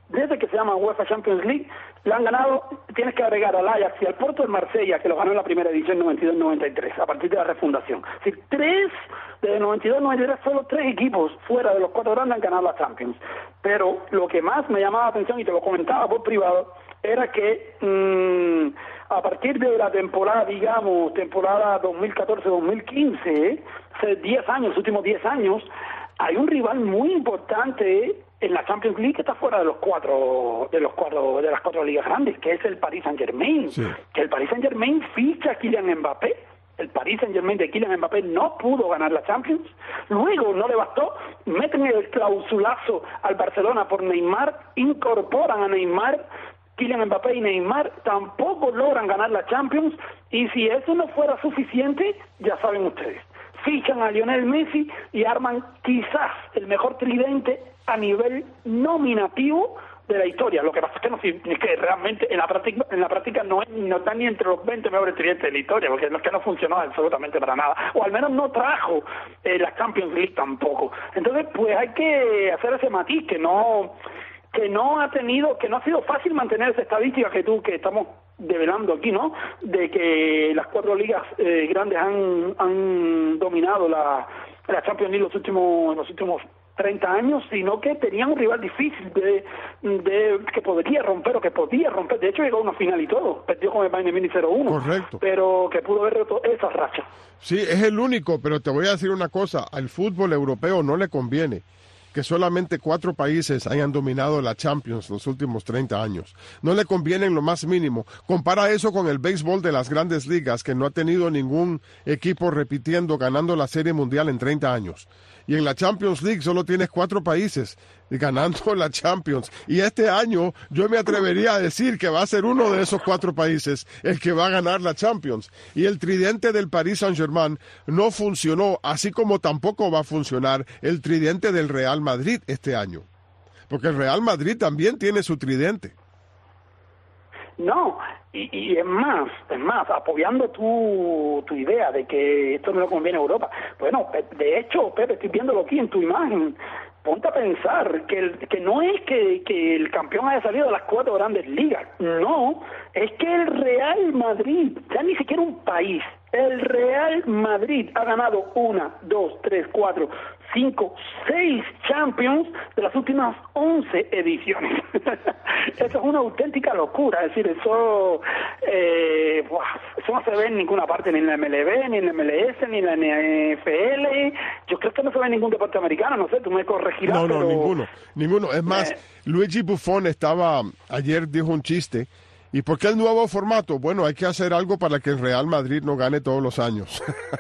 le han ganado, tienes que agregar al Ajax y al Porto de Marsella, que lo ganó en la primera edición 92-93, a partir de la refundación. Es decir, desde 92-93, solo 3 equipos fuera de los 4 grandes han ganado la Champions. Pero lo que más me llamaba la atención, y te lo comentaba por privado, era que a partir de la temporada 2014-2015, hace 10 años, los últimos 10 años, hay un rival muy importante en la Champions League que está fuera de las 4 ligas grandes, que es el Paris Saint-Germain. Sí. Que el Paris Saint-Germain ficha a Kylian Mbappé. El Paris Saint-Germain de Kylian Mbappé no pudo ganar la Champions. Luego no le bastó, meten el clausulazo al Barcelona por Neymar, incorporan a Neymar, Kylian Mbappé y Neymar tampoco logran ganar la Champions. Y si eso no fuera suficiente, ya saben ustedes, fichan a Lionel Messi y arman quizás el mejor tridente a nivel nominativo de la historia. Lo que pasa es que realmente en la práctica no está ni entre los 20 mejores tridentes de la historia, porque es que no funcionó absolutamente para nada, o al menos no trajo la Champions League tampoco. Entonces, pues hay que hacer ese matiz que no ha sido fácil mantener esa estadística que estamos develando aquí, ¿no? De que las 4 ligas grandes han dominado la Champions League los últimos 30 años, sino que tenían un rival difícil de que podía romper. De hecho, llegó a una final y todo. Perdió con el Bayern Múnich 0-1. Correcto. Pero que pudo haber roto esa racha. Sí, es el único, pero te voy a decir una cosa. Al fútbol europeo no le conviene que solamente 4 países hayan dominado la Champions los últimos 30 años. No le conviene en lo más mínimo. Compara eso con el béisbol de las grandes ligas, que no ha tenido ningún equipo ganando la Serie Mundial en 30 años. Y en la Champions League solo tienes 4 países ganando la Champions. Y este año yo me atrevería a decir que va a ser uno de esos 4 países el que va a ganar la Champions. Y el tridente del Paris Saint-Germain no funcionó, así como tampoco va a funcionar el tridente del Real Madrid este año. Porque el Real Madrid también tiene su tridente. No, y es más, apoyando tu idea de que esto no le conviene a Europa. Bueno, de hecho, Pepe, estoy viéndolo aquí en tu imagen. Ponte a pensar que no es que el campeón haya salido de las 4 grandes ligas. No, es que el Real Madrid, ya ni siquiera un país, el Real Madrid ha ganado 1, 2, 3, 4, 5, 6 Champions de las últimas 11 ediciones. Eso es una auténtica locura. Es decir, eso no se ve en ninguna parte, ni en la MLB, ni en la MLS, ni en la NFL. Yo creo que no se ve en ningún deporte americano, no sé, tú me corregirás. No, pero... ninguno. Es más, Luigi Buffon ayer dijo un chiste. ¿Y por qué el nuevo formato? Bueno, hay que hacer algo para que el Real Madrid no gane todos los años.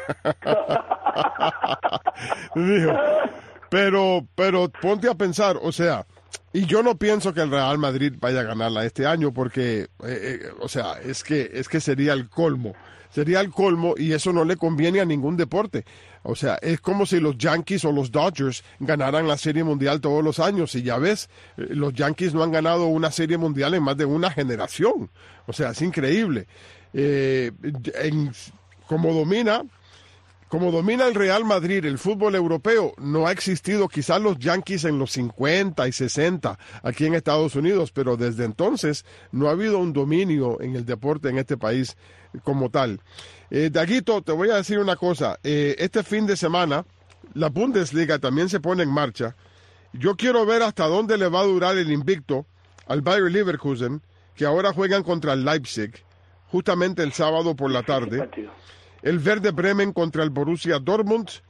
Dijo, pero ponte a pensar, o sea, y yo no pienso que el Real Madrid vaya a ganarla este año porque, es que sería el colmo. Sería el colmo y eso no le conviene a ningún deporte. O sea, es como si los Yankees o los Dodgers ganaran la Serie Mundial todos los años. Y ya ves, los Yankees no han ganado una Serie Mundial en más de una generación. O sea, es increíble. Como domina el Real Madrid el fútbol europeo, no ha existido quizás los Yankees en los 50 y 60 aquí en Estados Unidos, pero desde entonces no ha habido un dominio en el deporte en este país como tal. Daguito, te voy a decir una cosa. Este fin de semana la Bundesliga también se pone en marcha. Yo quiero ver hasta dónde le va a durar el invicto al Bayer Leverkusen, que ahora juegan contra el Leipzig, justamente el sábado por la tarde. El Werder Bremen contra el Borussia Dortmund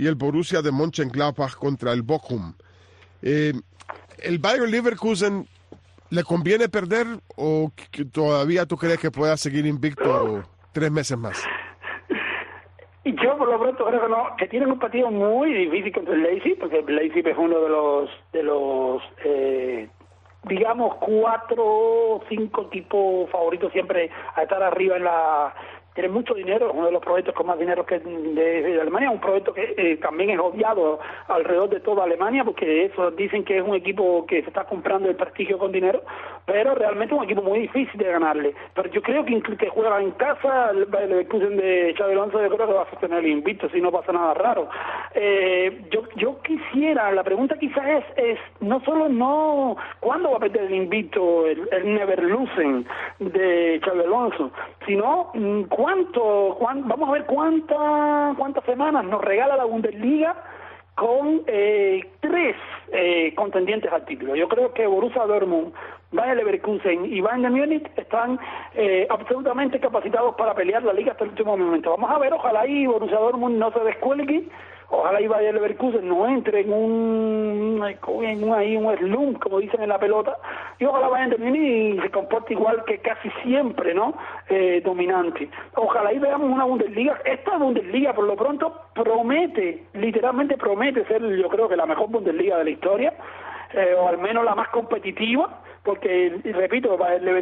y el Borussia de Mönchengladbach contra el Bochum. ¿El Bayer Leverkusen le conviene perder o todavía tú crees que pueda seguir invicto 3 meses más? Y yo por lo pronto creo que no, que tienen un partido muy difícil contra el Leipzig, porque el Leipzig es uno de los digamos 4 o 5 equipos favoritos siempre a estar arriba en la... Tiene mucho dinero, es uno de los proyectos con más dinero que de Alemania, un proyecto que también es odiado alrededor de toda Alemania, porque eso dicen que es un equipo que se está comprando el prestigio con dinero, pero realmente es un equipo muy difícil de ganarle. Pero yo creo que juega en casa, el Leverkusen de Xabi Alonso, yo creo que va a sostener el invicto si no pasa nada raro. Yo quisiera, la pregunta quizás es no solo cuándo va a perder el invicto, el Neverlusen de Xabi Alonso, sino vamos a ver cuántas semanas nos regala la Bundesliga con 3 contendientes al título. Yo creo que Borussia Dortmund, Bayer Leverkusen y Bayern de Múnich están absolutamente capacitados para pelear la liga hasta el último momento. Vamos a ver, ojalá y Borussia Dortmund no se descuelgue, ojalá y Bayer Leverkusen no entre en un slump, como dicen en la pelota, y ojalá Bayern de Múnich se comporte igual que casi siempre, ¿no? Dominante. Ojalá y veamos una Bundesliga. Esta Bundesliga por lo pronto literalmente promete ser, yo creo que la mejor Bundesliga de la historia, o al menos la más competitiva, porque, repito,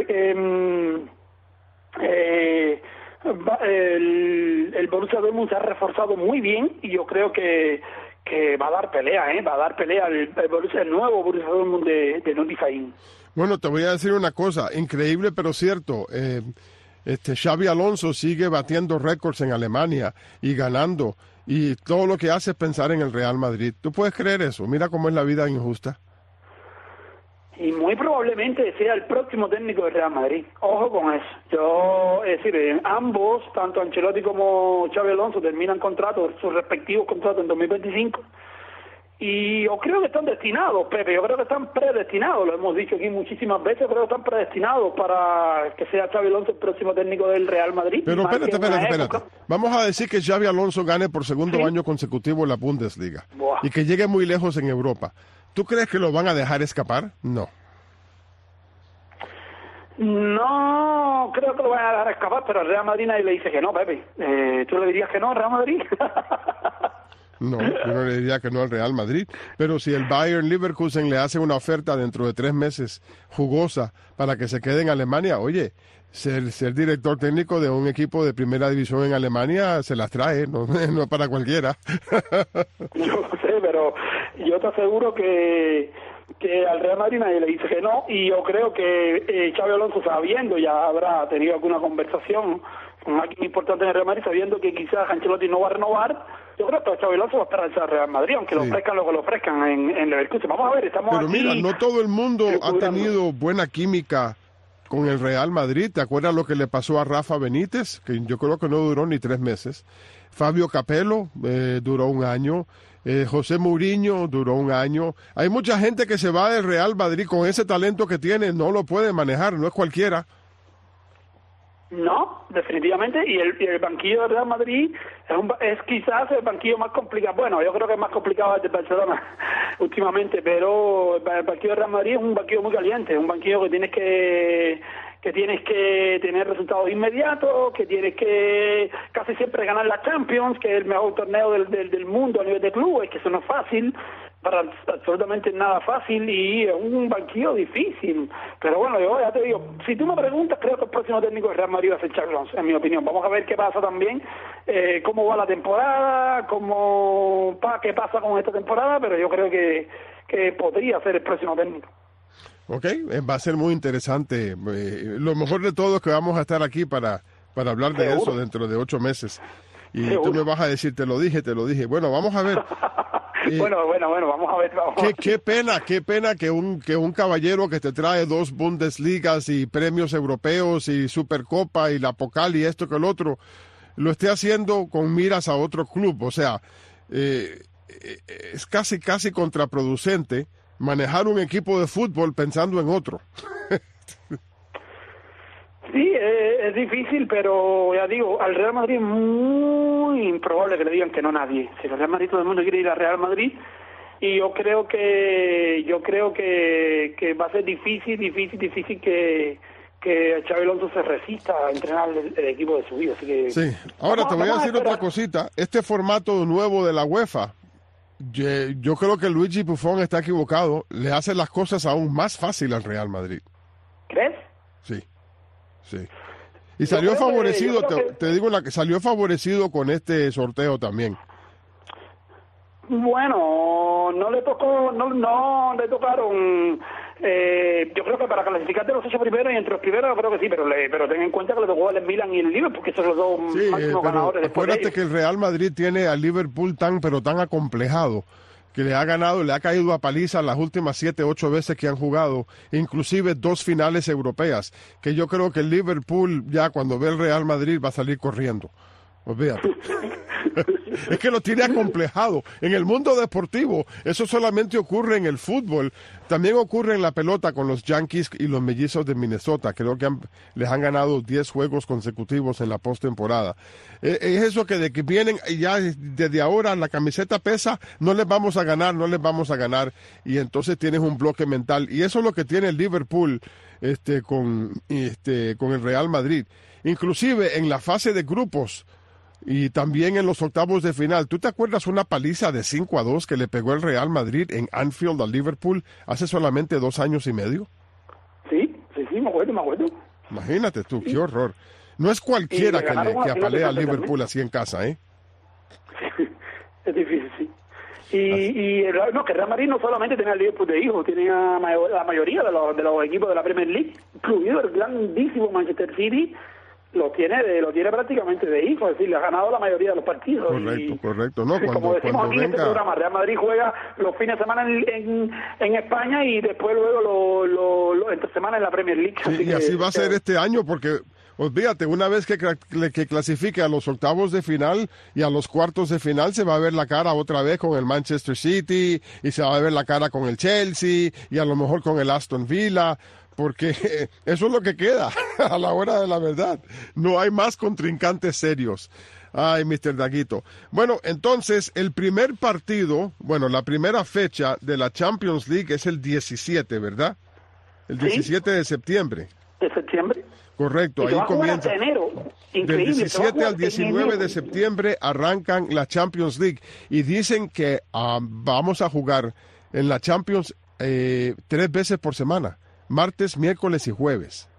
el Borussia Dortmund se ha reforzado muy bien y yo creo que va a dar pelea, va a dar pelea el nuevo Borussia Dortmund de Nuri Sahin. Bueno, te voy a decir una cosa, increíble pero cierto. Xabi Alonso sigue batiendo récords en Alemania y ganando, y todo lo que hace es pensar en el Real Madrid. ¿Tú puedes creer eso? Mira cómo es la vida injusta. Y muy probablemente sea el próximo técnico del Real Madrid. Ojo con eso. Es decir, ambos, tanto Ancelotti como Xabi Alonso, terminan sus respectivos contratos en 2025. Y yo creo que están destinados, Pepe, yo creo que están predestinados, lo hemos dicho aquí muchísimas veces, creo que están predestinados para que sea Xabi Alonso el próximo técnico del Real Madrid. Pero espérate. Vamos a decir que Xabi Alonso gane por segundo año consecutivo en la Bundesliga. Buah. Y que llegue muy lejos en Europa. ¿Tú crees que lo van a dejar escapar? No. No, creo que lo van a dejar escapar, pero al Real Madrid nadie le dice que no, Pepe. ¿Tú le dirías que no al Real Madrid? No, yo no le diría que no al Real Madrid, pero si el Bayern Leverkusen le hace una oferta dentro de 3 meses jugosa para que se quede en Alemania, oye, ser director técnico de un equipo de primera división en Alemania se las trae, no para cualquiera. Yo no sé, pero yo te aseguro que al Real Madrid nadie le dice que no, y yo creo que Xabi Alonso, sabiendo, ya habrá tenido alguna conversación con alguien importante en el Real Madrid, sabiendo que quizás Ancelotti no va a renovar, yo creo que Xabi Alonso va a esperar al Real Madrid, aunque lo ofrezcan lo que lo ofrezcan en Leverkusen. Vamos a ver, estamos Pero aquí. Mira, no todo el mundo ha tenido buena química con el Real Madrid. ¿Te acuerdas lo que le pasó a Rafa Benítez? Que yo creo que no duró ni 3 meses. Fabio Capello duró 1 año. José Mourinho duró 1 año. Hay mucha gente que se va del Real Madrid con ese talento que tiene, no lo puede manejar, no es cualquiera. No, definitivamente, y el banquillo del Real Madrid es quizás el banquillo más complicado. Bueno, yo creo que es más complicado el de Barcelona últimamente, pero el banquillo del Real Madrid es un banquillo muy caliente, un banquillo que tienes que tener resultados inmediatos, que tienes que casi siempre ganar la Champions, que es el mejor torneo del mundo a nivel de clubes, que eso no es fácil, para absolutamente nada fácil, y es un banquillo difícil. Pero bueno, yo ya te digo, si tú me preguntas, creo que el próximo técnico del Real Madrid va a ser Xabi Alonso, en mi opinión. Vamos a ver qué pasa también, cómo va la temporada, qué pasa con esta temporada, pero yo creo que podría ser el próximo técnico. Ok, va a ser muy interesante. Lo mejor de todo es que vamos a estar aquí para hablar de eso dentro de 8 meses. Y tú me vas a decir, te lo dije. Bueno, vamos a ver. Bueno, vamos a ver. Qué pena que un caballero que te trae 2 Bundesligas y premios europeos y Supercopa y la Pokal y esto que el otro, lo esté haciendo con miras a otro club. O sea, es casi contraproducente manejar un equipo de fútbol pensando en otro. Sí, Sí, es difícil, pero ya digo, al Real Madrid es muy improbable que le digan que no nadie. Si el Real Madrid, todo el mundo quiere ir al Real Madrid, y yo creo que va a ser difícil que Xabi Alonso se resista a entrenar el equipo de su vida. Así que sí. Ahora te voy a decir otra cosita. Este formato nuevo de la UEFA, yo creo que Luigi Buffon está equivocado. Le hace las cosas aún más fácil al Real Madrid. ¿Crees? Sí. Y salió favorecido, te digo, salió favorecido con este sorteo también. Bueno, no le tocaron. Yo creo que para clasificar de los 8 primeros y entre los primeros, creo que sí, pero ten en cuenta que le tocó el Milan y el Liverpool, porque son los dos máximos ganadores. Acuérdate que el Real Madrid tiene al Liverpool tan acomplejado, que le ha caído a paliza las últimas 7, 8 veces que han jugado, inclusive 2 finales europeas, que yo creo que el Liverpool ya cuando ve el Real Madrid va a salir corriendo. Olvídate. Es que lo tiene acomplejado. En el mundo deportivo, eso solamente ocurre en el fútbol. También ocurre en la pelota con los Yankees y los Mellizos de Minnesota. Creo que les han ganado 10 juegos consecutivos en la postemporada. Es eso que de que vienen ya desde ahora la camiseta pesa, no les vamos a ganar. Y entonces tienes un bloque mental. Y eso es lo que tiene el Liverpool con el Real Madrid. Inclusive en la fase de grupos, y también en los octavos de final. ¿Tú te acuerdas una paliza de 5-2 que le pegó el Real Madrid en Anfield al Liverpool hace solamente 2 años y medio? Sí, me acuerdo. Imagínate tú, qué horror. No es cualquiera que apalea al Liverpool así en casa, ¿eh? Sí, es difícil, sí. Que el Real Madrid no solamente tiene al Liverpool de hijo, tiene a la mayoría de los equipos de la Premier League, incluido el grandísimo Manchester City. Lo tiene prácticamente de hijo, es decir, le ha ganado la mayoría de los partidos. Correcto. No, como decimos aquí en este programa, Real Madrid juega los fines de semana en España y después luego entre semana en la Premier League. Sí, así va a ser este año, porque olvídate, una vez que clasifique a los octavos de final y a los cuartos de final, se va a ver la cara otra vez con el Manchester City, y se va a ver la cara con el Chelsea, y a lo mejor con el Aston Villa, porque eso es lo que queda a la hora de la verdad. No hay más contrincantes serios. Ay, Mr. Daguito. Bueno, entonces, el primer partido, la primera fecha de la Champions League es el 17, ¿verdad? El 17 de septiembre. ¿De septiembre? Correcto, ahí comienza. Enero. Increíble. Del 17 al 19 de septiembre arrancan la Champions League. Y dicen que vamos a jugar en la Champions 3 veces por semana. Martes, miércoles y jueves.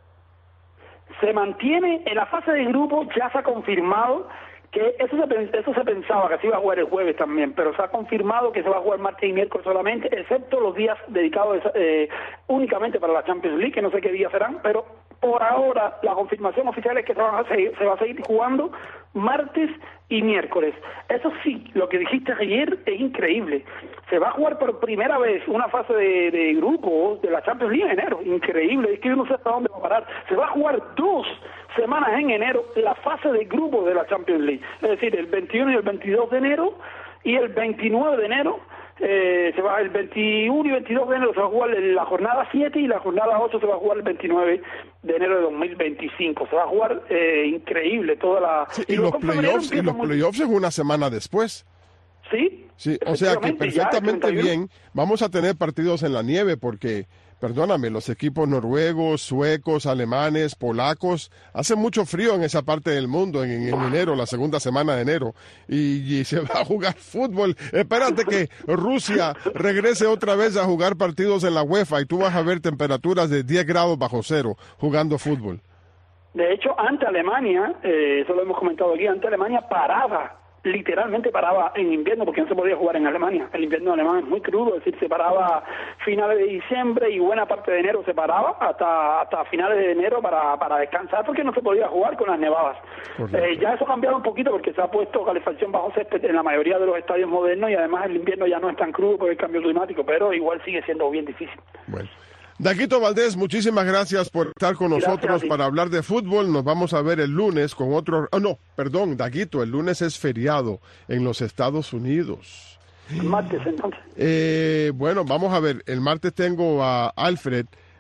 Se mantiene en la fase de grupo, ya se ha confirmado que eso se pensaba que se iba a jugar el jueves también, pero se ha confirmado que se va a jugar martes y miércoles solamente, excepto los días dedicados únicamente para la Champions League, que no sé qué días serán, pero por ahora la confirmación oficial es que se va a seguir jugando martes y miércoles. Eso sí, lo que dijiste ayer es increíble. Se va a jugar por primera vez una fase de grupos de la Champions League en enero. Increíble, es que yo no sé hasta dónde va a parar. Se va a jugar 2 semanas en enero la fase de grupos de la Champions League. Es decir, el 21 y el 22 de enero y el 29 de enero. El 21 y 22 de enero se va a jugar la jornada 7 y la jornada 8 se va a jugar el 29 de enero de 2025. Se va a jugar increíble toda la... Sí, y los playoffs es una semana después. Sí, o sea que perfectamente bien. Vamos a tener partidos en la nieve porque, perdóname, los equipos noruegos, suecos, alemanes, polacos, hace mucho frío en esa parte del mundo en enero, la segunda semana de enero, y se va a jugar fútbol. Espérate que Rusia regrese otra vez a jugar partidos en la UEFA y tú vas a ver temperaturas de 10 grados bajo cero jugando fútbol. De hecho, ante Alemania, eso lo hemos comentado aquí, ante Alemania literalmente paraba en invierno porque no se podía jugar en Alemania. El invierno alemán es muy crudo, es decir, se paraba finales de diciembre y buena parte de enero se paraba hasta finales de enero para descansar porque no se podía jugar con las nevadas. Ya eso ha cambiado un poquito porque se ha puesto calefacción bajo césped en la mayoría de los estadios modernos y además el invierno ya no es tan crudo por el cambio climático, pero igual sigue siendo bien difícil. Bueno. Daguito Valdés, muchísimas gracias por estar con nosotros para hablar de fútbol. Nos vamos a ver el lunes con otro... Daguito, el lunes es feriado en los Estados Unidos. El martes, entonces. Bueno, vamos a ver. El martes tengo a Alfred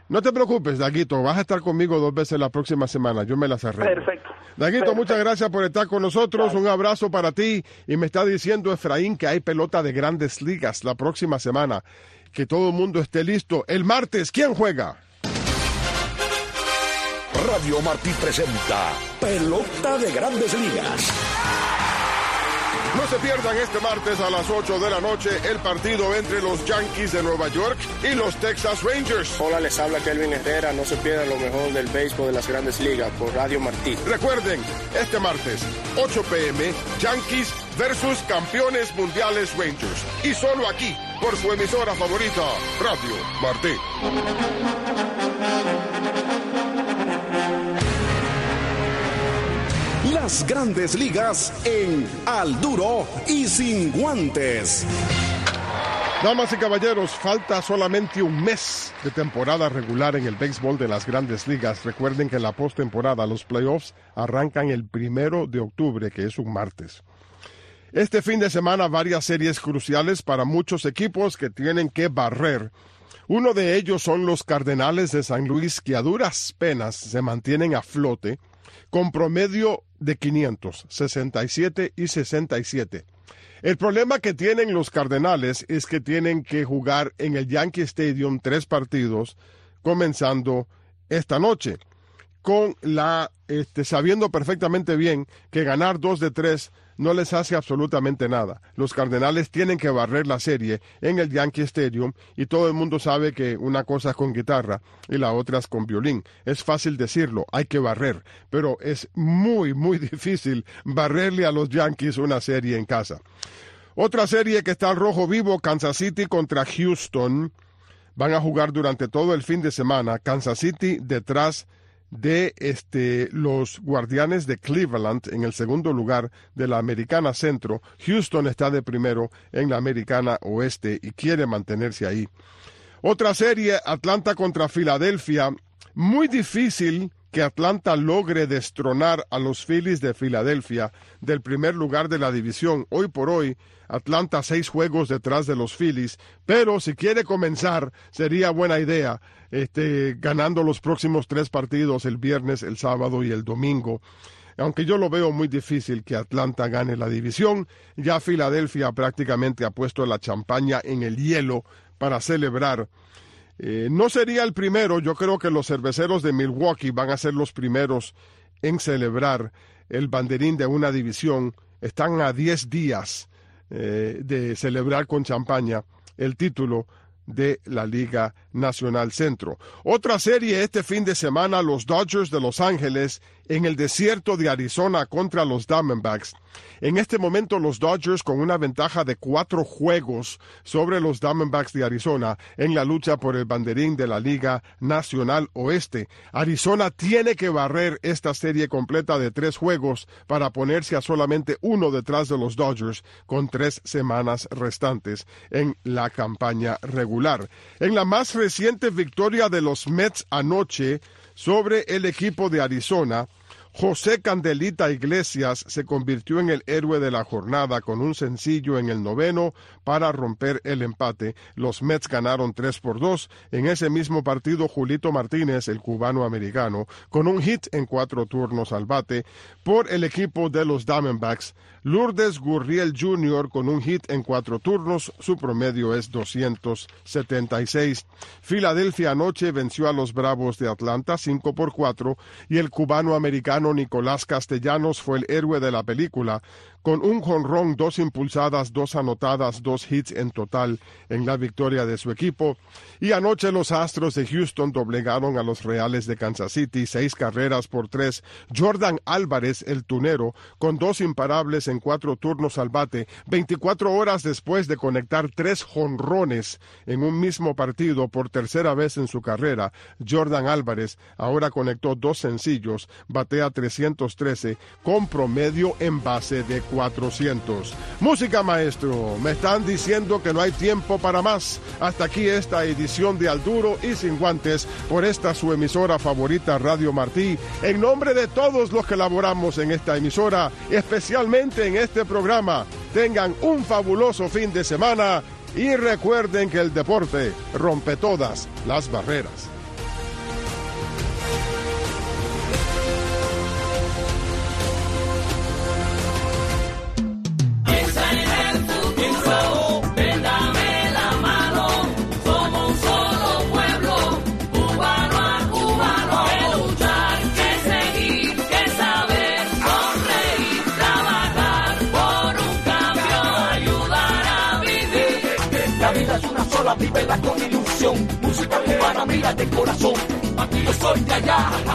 No te preocupes, Daguito, vas a estar conmigo 2 veces la próxima semana, yo me las arreglo. Perfecto. Daguito, muchas gracias por estar con nosotros, un abrazo para ti, y me está diciendo Efraín que hay pelota de Grandes Ligas la próxima semana, que todo el mundo esté listo. El martes, ¿quién juega? Radio Martí presenta Pelota de Grandes Ligas. No se pierdan este martes a las 8 de la noche el partido entre los Yankees de Nueva York y los Texas Rangers. Hola, les habla Kelvin Herrera. No se pierdan lo mejor del béisbol de las Grandes Ligas por Radio Martí. Recuerden, este martes, 8 p.m., Yankees versus campeones mundiales Rangers. Y solo aquí, por su emisora favorita, Radio Martí. Las Grandes Ligas en Al Duro y Sin Guantes. Damas y caballeros, falta solamente un mes de temporada regular en el béisbol de las Grandes Ligas. Recuerden que en la postemporada los playoffs arrancan el 1 de octubre, que es un martes. Este fin de semana varias series cruciales para muchos equipos que tienen que barrer. Uno de ellos son los Cardenales de San Luis, que a duras penas se mantienen a flote con promedio de 500, 67 y 67. El problema que tienen los Cardenales es que tienen que jugar en el Yankee Stadium 3 partidos comenzando esta noche, con sabiendo perfectamente bien que ganar 2 de 3 no les hace absolutamente nada. Los Cardenales tienen que barrer la serie en el Yankee Stadium y todo el mundo sabe que una cosa es con guitarra y la otra es con violín. Es fácil decirlo, hay que barrer, pero es muy, muy difícil barrerle a los Yankees una serie en casa. Otra serie que está al rojo vivo, Kansas City contra Houston. Van a jugar durante todo el fin de semana. Kansas City detrás de los Guardianes de Cleveland en el segundo lugar de la Americana Centro. Houston está de primero en la Americana Oeste y quiere mantenerse ahí. Otra serie, Atlanta contra Filadelfia. Muy difícil que Atlanta logre destronar a los Phillies de Filadelfia del primer lugar de la división. Hoy por hoy, Atlanta 6 juegos detrás de los Phillies, pero si quiere comenzar, sería buena idea ganando los próximos 3 partidos, el viernes, el sábado y el domingo. Aunque yo lo veo muy difícil que Atlanta gane la división, ya Filadelfia prácticamente ha puesto la champaña en el hielo para celebrar. No sería el primero, yo creo que los cerveceros de Milwaukee van a ser los primeros en celebrar el banderín de una división. Están a 10 días de celebrar con champaña el título de la Liga Nacional Centro. Otra serie este fin de semana, los Dodgers de Los Ángeles en el desierto de Arizona contra los Diamondbacks. En este momento los Dodgers con una ventaja de 4 juegos sobre los Diamondbacks de Arizona en la lucha por el banderín de la Liga Nacional Oeste. Arizona tiene que barrer esta serie completa de 3 juegos para ponerse a solamente 1 detrás de los Dodgers con 3 semanas restantes en la campaña regular. En la más reciente victoria de los Mets anoche sobre el equipo de Arizona, José Candelita Iglesias se convirtió en el héroe de la jornada con un sencillo en el 9º para romper el empate. Los Mets ganaron 3-2. En ese mismo partido, Julito Martínez, el cubano-americano, con un hit en 4 turnos al bate por el equipo de los Diamondbacks. Lourdes Gurriel Jr. con un hit en 4 turnos, su promedio es 276. Filadelfia anoche venció a los Bravos de Atlanta 5-4 y el cubano-americano Nicolás Castellanos fue el héroe de la película con un jonrón, 2 impulsadas, 2 anotadas, 2 hits en total en la victoria de su equipo. Y anoche los Astros de Houston doblegaron a los Reales de Kansas City 6-3. Jordan Álvarez, el tunero, con 2 imparables en 4 turnos al bate, 24 horas después de conectar 3 jonrones en un mismo partido por tercera vez en su carrera. Jordan Álvarez ahora conectó 2 sencillos, batea 313 con promedio en base de 400. Música, maestro. Me están diciendo que no hay tiempo para más. Hasta aquí esta edición de Al Duro y Sin Guantes por esta su emisora favorita, Radio Martí. En nombre de todos los que laboramos en esta emisora, especialmente en este programa, tengan un fabuloso fin de semana y recuerden que el deporte rompe todas las barreras. la vívela con ilusión. Música cubana, mira de corazón, aquí yo soy de allá.